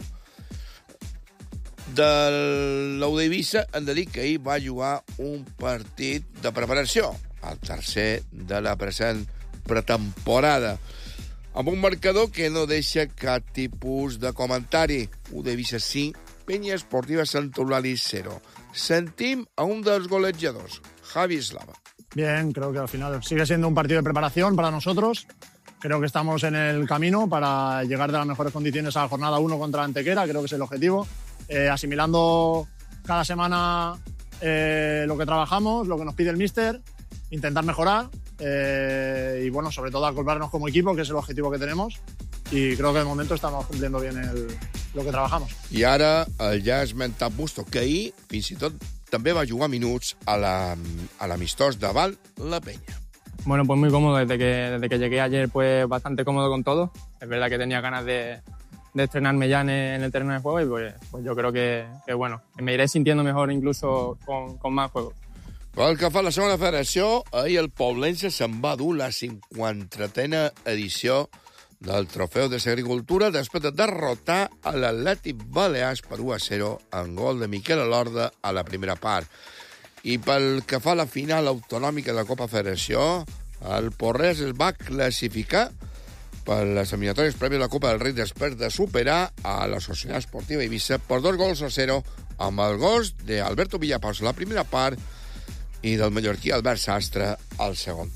De l'Eivissa hem de dir que ahir va jugar un partit de preparació, el tercer de la present pretemporada, amb un marcador que no deixa cap tipus de comentari. Udevisa 5, Peña Esportiva Sant Eulàlia 0. Sentim a un dels golejadors, Javi Eslava. Bien, creo que al final sigue siendo un partido de preparación para nosotros. Creo que estamos en el camino para llegar de las mejores condiciones a la jornada 1 contra Antequera, creo que es el objetivo. Asimilando cada semana lo que trabajamos, lo que nos pide el míster, intentar mejorar y bueno, sobre todo acordarnos como equipo, que es el objetivo que tenemos, y creo que de momento estamos cumpliendo bien lo que trabajamos. I ara el ja esmentat Busto, que ahir fins i tot també va jugar minuts a l'amistós davant la Peña. Bueno, pues muy cómodo. Desde que llegué ayer, pues bastante cómodo con todo. Es verdad que tenía ganas de estrenarme ya en el terreno de juego, y pues yo creo que bueno, me iré sintiendo mejor incluso con más juegos. Pel que fa a la segona federació, ahir el Poblense se'n va dur la 53a edició del Trofeu de l'Agricultura després de derrotar a l'Atlètic Balears per 1-0 en gol de Miquel Elorda a la primera part. I pel que fa a la final autonòmica de la Copa Federació, el Porrés es va classificar per les eliminatòries prèvies de la Copa del Rei després de superar a la Societat Esportiva Eivissa per 2-0 amb el gos d'Alberto Villapous a la primera part i del mallorquí Albert Sastre al segon.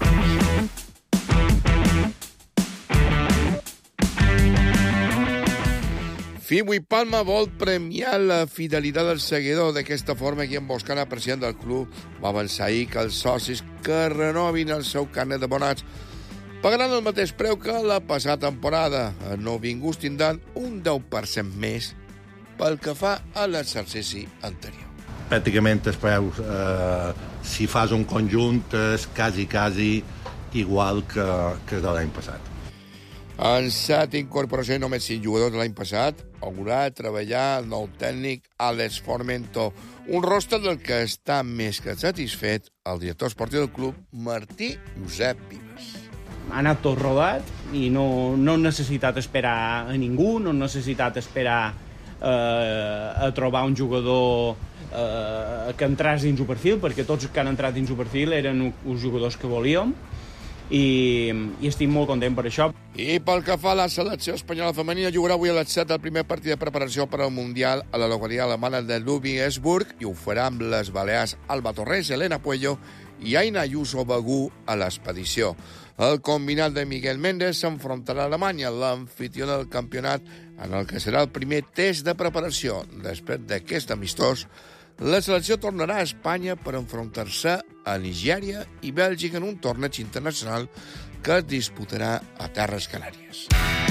Fibu i Palma vol premiar la fidelitat del seguidor. D'aquesta forma, Guillem Boscana, president del club, va avançar ahir que els socis que renovin el seu carnet d'abonats pagaran el mateix preu que la passada temporada. Els nouvinguts tindran un 10% més pel que fa a l'exercici anterior. Pràcticament els preus, si fas un conjunt, és quasi igual que de l'any passat. En 7 incorporacions, només 5 jugadors de l'any passat, haurà de treballar el nou tècnic Alex Formento, un roster del que està més que satisfet el director esportiu del club, Martí Josep Vives. Ha anat tot rodat i no hem necessitat esperar a ningú, no hem necessitat esperar a trobar un jugador que entrés dins el perfil, perquè tots que han entrat dins el perfil eren els jugadors que volíem, i estic molt content per això. I pel que fa a la selecció espanyola femenina, jugarà avui a les 7 el primer partit de preparació per al Mundial a la localitat alemana de Ludwigsburg i ho farà amb les balears Alba Torres, Elena Puello i Aina Ayuso Bagú a l'expedició. El combinat de Miguel Méndez s'enfrontarà a Alemanya, l'amfitrió del campionat, en el que serà el primer test de preparació. Després d'aquest amistós, la selecció tornarà a Espanya per enfrontar-se a Nigèria i Bèlgica en un torneig internacional que es disputarà a Terres Canàries.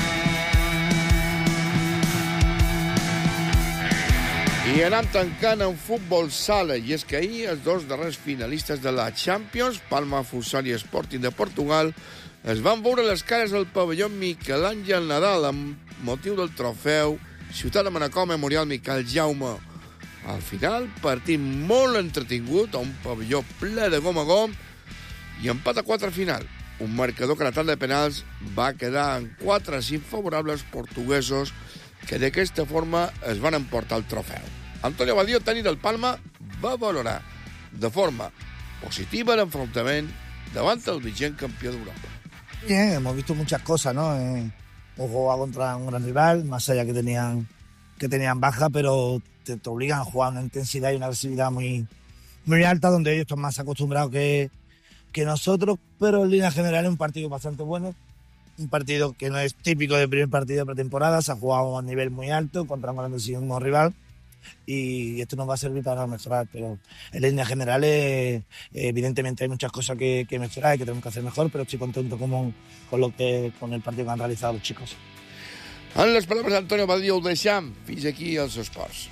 I anem tancant en futbol sala, i és que ahir els dos darrers finalistes de la Champions, Palma Futsal i Sporting de Portugal, es van veure les cares al pavelló Miquel Àngel Nadal amb motiu del trofeu Ciutat de Manacor Memorial Miquel Jaume. Al final, partit molt entretingut, a un pavelló ple de gom a gom, i empat a 4 final. Un marcador que a la tanda de penals va quedar en 4-5 favorables portuguesos, que d'aquesta forma es van emportar el trofeu. Antonio Badillo, tècnic del Palma, va valorar de forma positiva el enfrentament davant el vigent campió d'Europa. Bien, hemos visto muchas cosas, ¿no? Hemos jugado contra un gran rival, más allá que tenían baja, pero te obligan a jugar una intensidad y una agresividad muy alta, donde ellos están más acostumbrados que nosotros, pero en línea general es un partido bastante bueno, un partido que no es típico del primer partido de pretemporada, se ha jugado a un nivel muy alto contra un grandísimo rival, y esto nos va a servir para mejorar, pero en líneas generales evidentemente hay muchas cosas que mejorar y que tenemos que hacer mejor, pero estoy contento con el partido que han realizado los chicos. En les paraules d'Antonio Badillo ho deixam. Fins aquí els esports.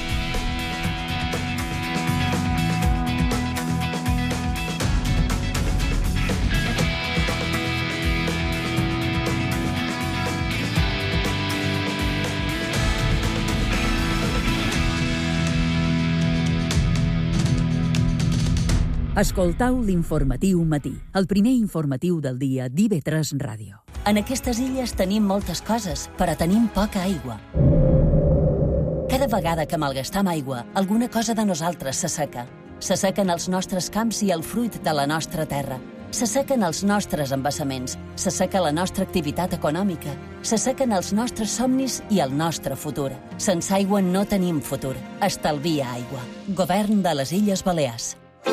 Escoltau l'Informatiu Matí, el primer informatiu del dia d'IV3 Ràdio. En aquestes illes tenim moltes coses, però tenim poca aigua. Cada vegada que malgastam aigua, alguna cosa de nosaltres s'asseca. S'assequen els nostres camps i el fruit de la nostra terra. S'assequen els nostres embassaments, s'asseca la nostra activitat econòmica, s'assequen els nostres somnis i el nostre futur. Sense aigua no tenim futur. Estalvia aigua. Govern de les Illes Balears.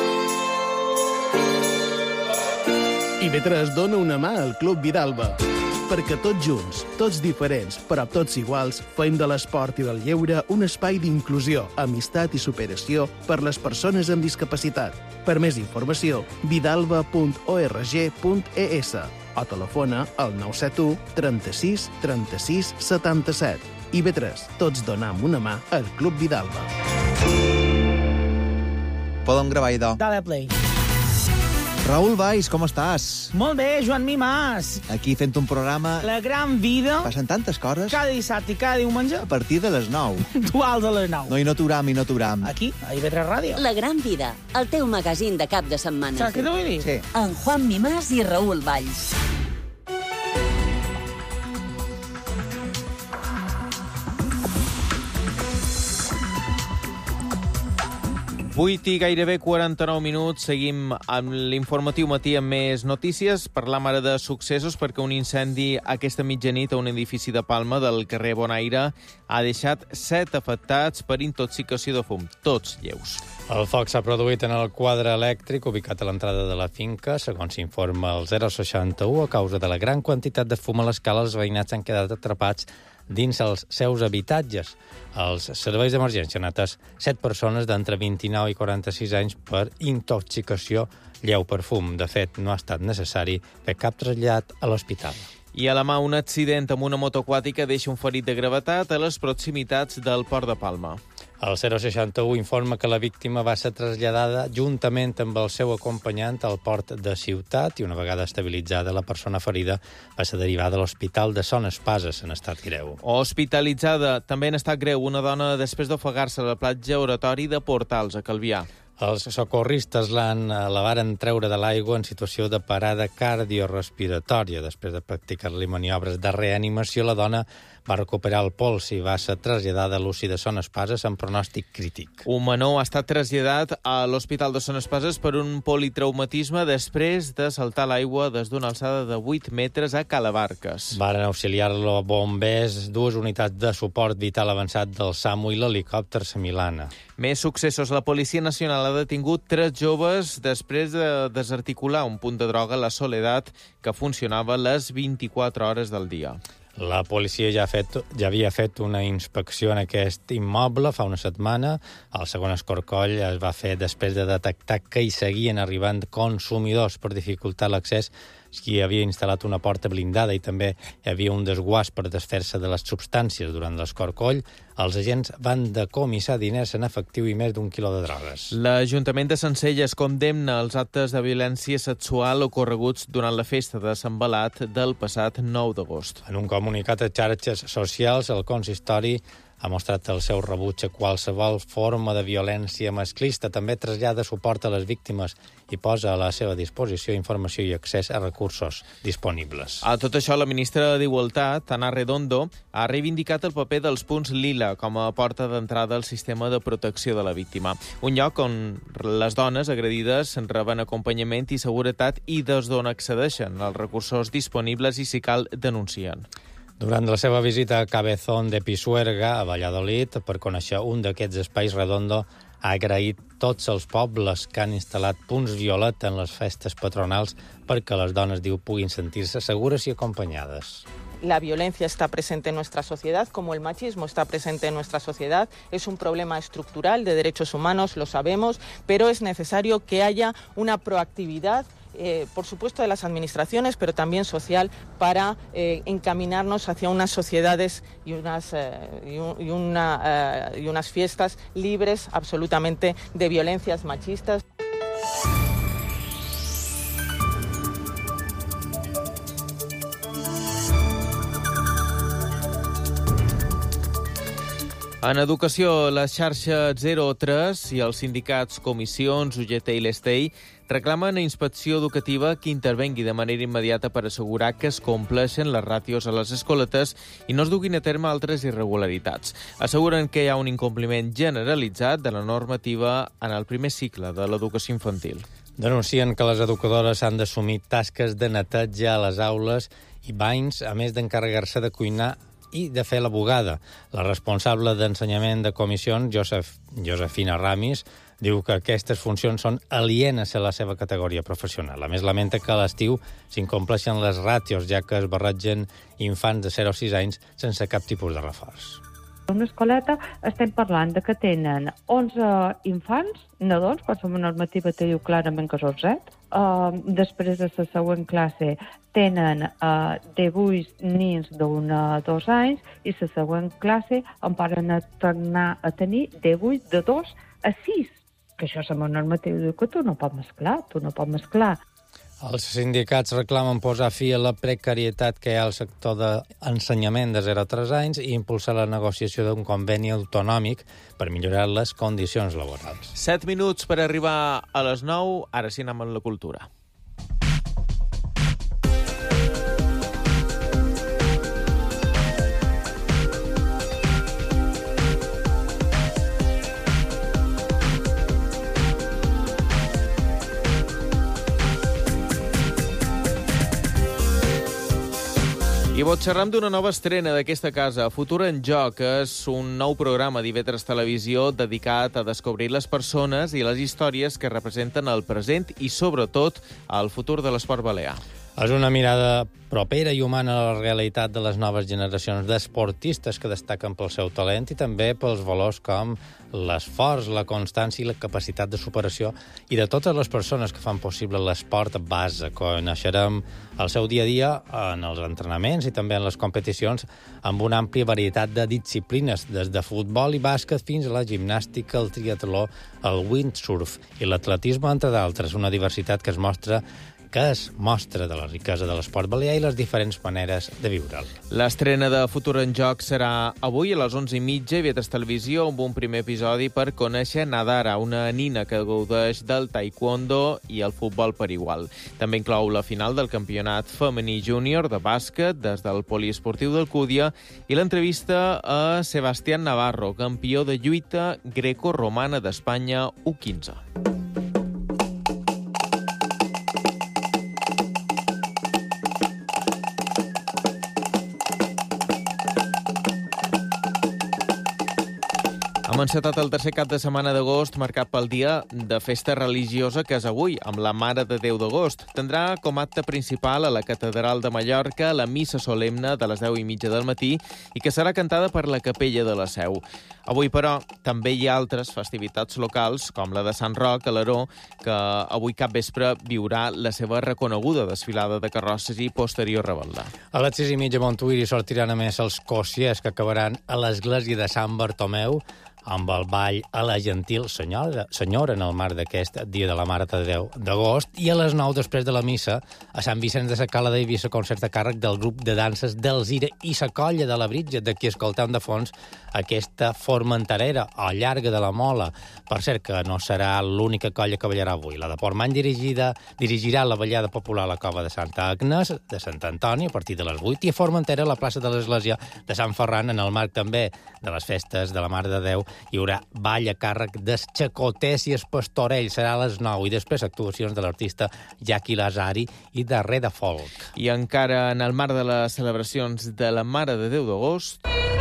IB3 dona una mà al Club Vidalba, perquè tots junts, tots diferents, però tots iguals, fem de l'esport i del lleure un espai d'inclusió, amistat i superació per les persones amb discapacitat. Per més informació, vidalba.org.es o telefona al 971 36 36 77. IB3, tots donam una mà al Club Vidalba. Podem gravar, idò. Dale play. Raül Valls, com estàs? Molt bé, Joan Mimàs. Aquí fent un programa... La gran vida. Passen tantes coses. Cada dissabte i cada diumenge. A partir de les 9. Duals a les 9. No, i no t'uram. Aquí, a IB3 Ràdio. La gran vida, el teu magazín de cap de setmana. Saps què t'ho vull dir? Sí. En Juan Mimàs i Raül Valls. 8 i gairebé 49 minuts. Seguim amb l'informatiu matí amb més notícies. Parlam ara de successos perquè un incendi aquesta mitjanit a un edifici de Palma del carrer Bonaire ha deixat 7 afectats per intoxicació de fum, tots lleus. El foc s'ha produït en el quadre elèctric ubicat a l'entrada de la finca. Segons s'informa el 061, a causa de la gran quantitat de fum a l'escala, els veïnats han quedat atrapats dins els seus habitatges. Els serveis d'emergència han atès 7 persones d'entre 29 i 46 anys per intoxicació lleu per fum. De fet, no ha estat necessari fer cap trasllat a l'hospital. I a la mà, un accident amb una moto aquàtica deixa un ferit de gravetat a les proximitats del Port de Palma. El 061 informa que la víctima va ser traslladada juntament amb el seu acompanyant al port de Ciutat i una vegada estabilitzada la persona ferida va ser derivada a l'Hospital de Son Espases en estat greu. Hospitalitzada també en estat greu una dona després d'ofegar-se a la platja Oratori de Portals, a Calvià. Els socorristes la varen treure de l'aigua en situació de parada cardiorespiratòria. Després de practicar-li maniobres de reanimació, la dona va recuperar el pols i va ser traslladada a l'UCI de Son Espases amb pronòstic crític. Un menor ha estat traslladat a l'Hospital de Son Espases per un politraumatisme després de saltar l'aigua des d'una alçada de 8 metres a Calabarques. Varen auxiliar-lo bombers, 2 unitats de suport vital avançat del SAMU i l'helicòpter Semilana. Més successos. La Policia Nacional ha detingut 3 joves després de desarticular un punt de droga a la Soledat que funcionava les 24 hores del dia. La policia ja havia fet una inspecció en aquest immoble fa una setmana. El segon escorcoll es va fer després de detectar que hi seguien arribant consumidors per dificultar l'accés. Hi havia instal·lat una porta blindada i també hi havia un desguàs per desfer-se de les substàncies durant l'escorcoll. Els agents van decomissar diners en efectiu i més d'1 quilo de drogues. L'Ajuntament de Sencelles condemna els actes de violència sexual ocorreguts durant la festa de Sant Balat del passat 9 d'agost. En un comunicat a xarxes socials, el consistori ha mostrat el seu rebuig a qualsevol forma de violència masclista. També trasllada suport a les víctimes i posa a la seva disposició informació i accés a recursos disponibles. A tot això, la ministra d'Igualtat, Ana Redondo, ha reivindicat el paper dels punts lila com a porta d'entrada al sistema de protecció de la víctima. Un lloc on les dones agredides reben acompanyament i seguretat i des d'on accedeixen als recursos disponibles i, si cal, denuncien. Durant la seva visita a Cabezón de Pisuerga, a Valladolid, per conèixer un d'aquests espais, Redondo ha agraït tots els pobles que han instal·lat punts violet en les festes patronals perquè les dones, diu, puguin sentir-se segures i acompanyades. La violencia está presente en nuestra sociedad, como el machismo está presente en nuestra sociedad. Es un problema estructural de derechos humanos, lo sabemos, pero es necesario que haya una proactividad por supuesto de las administraciones, pero también social, para encaminarnos hacia unas sociedades y unas fiestas libres absolutamente de violencias machistas. En educació, la xarxa 03 i els sindicats Comissions, UGT i l'Estei reclamen a Inspecció Educativa que intervengui de manera immediata per assegurar que es compleixen les ràtios a les escoletes i no es duguin a terme altres irregularitats. Asseguren que hi ha un incompliment generalitzat de la normativa en el primer cicle de l'educació infantil. Denuncien que les educadores han d'assumir tasques de neteja a les aules i banys, a més d'encarregar-se de cuinar i de fer la bugada. La responsable d'ensenyament de Comissions, Josefina Ramis, diu que aquestes funcions són alienes a la seva categoria professional. A més, lamenta que a l'estiu s'incompleixen les ràtios, ja que es barregen infants de 0 a 6 anys sense cap tipus de reforç. En una escoleta estem parlant de que tenen 11 infants, nadons, quan la normativa te diu clarament que són 7. Després de la següent classe tenen 18 nins d'1 a 2 anys i la següent classe en poden tornar a tenir 18 de 2 a 6. Que això és la normativa, diu que tu no pots mesclar. Els sindicats reclamen posar fi a la precarietat que hi ha al sector d'ensenyament de 0 a 3 anys i impulsar la negociació d'un conveni autonòmic per millorar les condicions laborals. 7 minuts per arribar a les 9, ara sí anem amb la cultura. I vos xerram d'una nova estrena d'aquesta casa, Futur en Joc. És un nou programa d'IV3 Televisió dedicat a descobrir les persones i les històries que representen el present i, sobretot, el futur de l'esport balear. És una mirada propera i humana a la realitat de les noves generacions d'esportistes que destaquen pel seu talent i també pels valors com l'esforç, la constància i la capacitat de superació i de totes les persones que fan possible l'esport base. Coneixerem el seu dia a dia en els entrenaments i també en les competicions amb una àmplia varietat de disciplines, des de futbol i bàsquet fins a la gimnàstica, el triatló, el windsurf i l'atletisme, entre d'altres. Una diversitat que es mostra de la riquesa de l'esport balear i les diferents maneres de viure'l. L'estrena de Futur en Joc serà avui a les 11:30 a IV3 Televisió amb un primer episodi per conèixer Nadara, una nina que gaudeix del taekwondo i el futbol per igual. També inclou la final del campionat femení júnior de bàsquet des del poliesportiu d'Alcúdia i l'entrevista a Sebastián Navarro, campió de lluita greco-romana d'Espanya U15. Hem encetat el tercer cap de setmana d'agost marcat pel dia de festa religiosa que és avui, amb la Mare de Déu d'agost. Tindrà com acte principal a la Catedral de Mallorca la missa solemne de les 10:30 del matí i que serà cantada per la Capella de la Seu. Avui, però, també hi ha altres festivitats locals, com la de Sant Roc, a l'Aró, que avui capvespre viurà la seva reconeguda desfilada de carrosses i posterior revetlla. A les 6:30 a Montuïri sortiran a més els cossiers que acabaran a l'església de Sant Bartomeu amb el ball a la Gentil Senyora en el marc d'aquest Dia de la Mare de Déu d'agost, i a les 9, després de la missa, a Sant Vicenç de Sacalada hi havia concert a càrrec del grup de danses d'Alzira i la Colla de la Britja, de qui escoltem de fons aquesta formenterera o llarga de la Mola. Per cert, que no serà l'única colla que ballarà avui. La de Portmany dirigirà la ballada popular a la Cova de Santa Agnès, de Sant Antoni, a partir de les 8, i a Formentera, a la plaça de l'Església de Sant Ferran, en el marc també de les festes de la Mare de Déu, hi haurà ball a càrrec dels xacoters i el pastorell, serà a les 9, i després actuacions de l'artista Jackie Lazari i de Reda Folk. I encara en el marc de les celebracions de la Mare de Déu d'agost,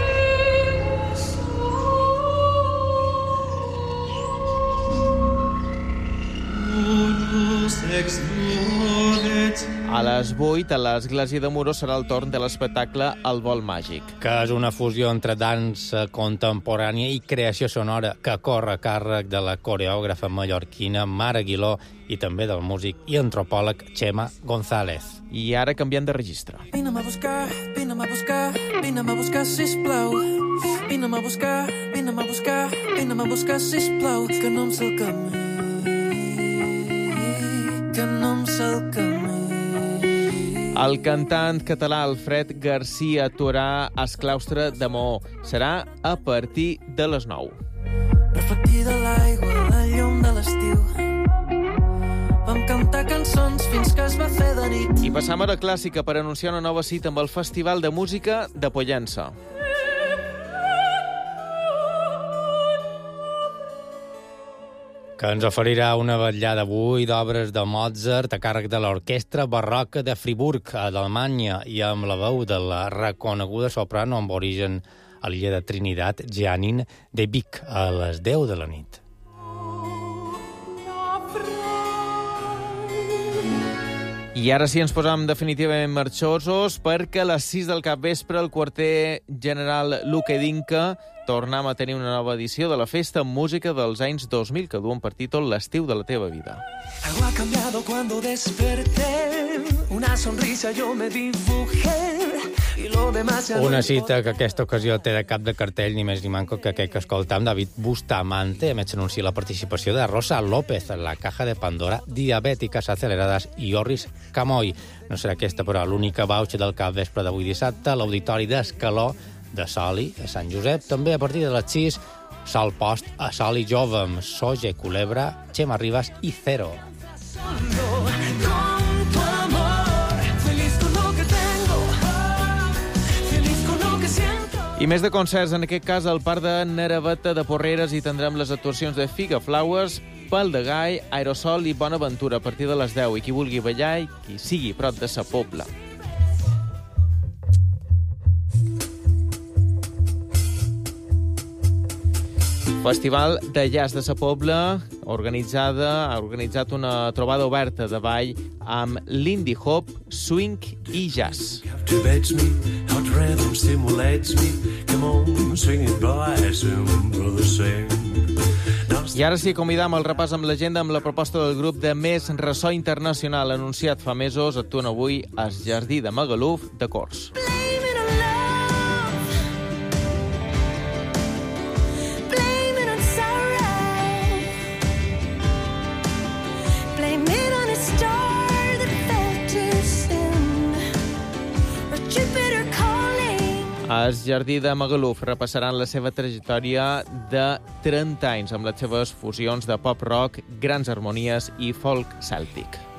a les 8, a l'Església de Muro, serà el torn de l'espectacle El Vol Màgic. Que és una fusió entre dansa contemporània i creació sonora que corre a càrrec de la coreògrafa mallorquina Mara Aguiló i també del músic i antropòleg Chema González. I ara canviant de registre. Vine'm a buscar, vine'm a buscar, vine'm a buscar, sisplau. Vine'm a buscar, vine'm a buscar, vine'm a buscar, sisplau. Que no em sé el camí, que no em sé el camí. El cantant català Alfred Garcia actuarà al claustre de Maó. Serà a partir de les 9. Reflectida l'aigua, la llum de l'estiu. Vam cantar cançons fins que es va fer de nit. I passam a la clàssica per anunciar una nova cita amb el Festival de Música de Pollença. Que ens oferirà una vetllada avui d'obres de Mozart a càrrec de l'Orquestra Barroca de Friburg, a Alemanya, i amb la veu de la reconeguda soprano amb origen a l'illa de Trinidad, Jeanine de Vic, a les 10 de la nit. I ara sí ens posam definitivament marxosos perquè a les 6 del capvespre el quarter general Luque Dinka tornem a tenir una nova edició de la festa amb música dels anys 2000 que duen per títol L'estiu de la teva vida. Algo ha cambiado cuando desperté, una sonrisa yo me dibujé y lo demás ya no Una cita que aquesta ocasió té de cap de cartell ni més ni manco que aquell que escoltam, David Bustamante. A més s'anuncia la participació de Rosa López en la Caja de Pandora, Diabètiques Aceleradas i Orris Camoy. No serà aquesta, però, l'única voucher del capvespre d'avui dissabte a l'Auditori d'Escaló de Soli, a Sant Josep. També a partir de les 6, Sol Post a Soli Jove amb Soge Culebra, Xema Ribas i Cero. I més de concerts, en aquest cas al Parc de Naraveta de Porreres, hi tindrem les actuacions de Figa Flowers, Pal de Gai, Aerosol i Bonaventura a partir de les 10. I qui vulgui ballar i qui sigui prop de sa Pobla. Festival de Jazz de Sa Pobla ha organitzat una trobada oberta de ball amb Lindy Hop, swing i jazz. I ara sí, convidam el repàs amb l'agenda amb la proposta del grup de més ressò internacional anunciat fa mesos. Actuen avui al Jardí de Magaluf de Corts. Al Jardí de Magaluf repassaran la seva trajectòria de 30 anys amb les seves fusions de pop-rock, grans harmonies i folk cèltic.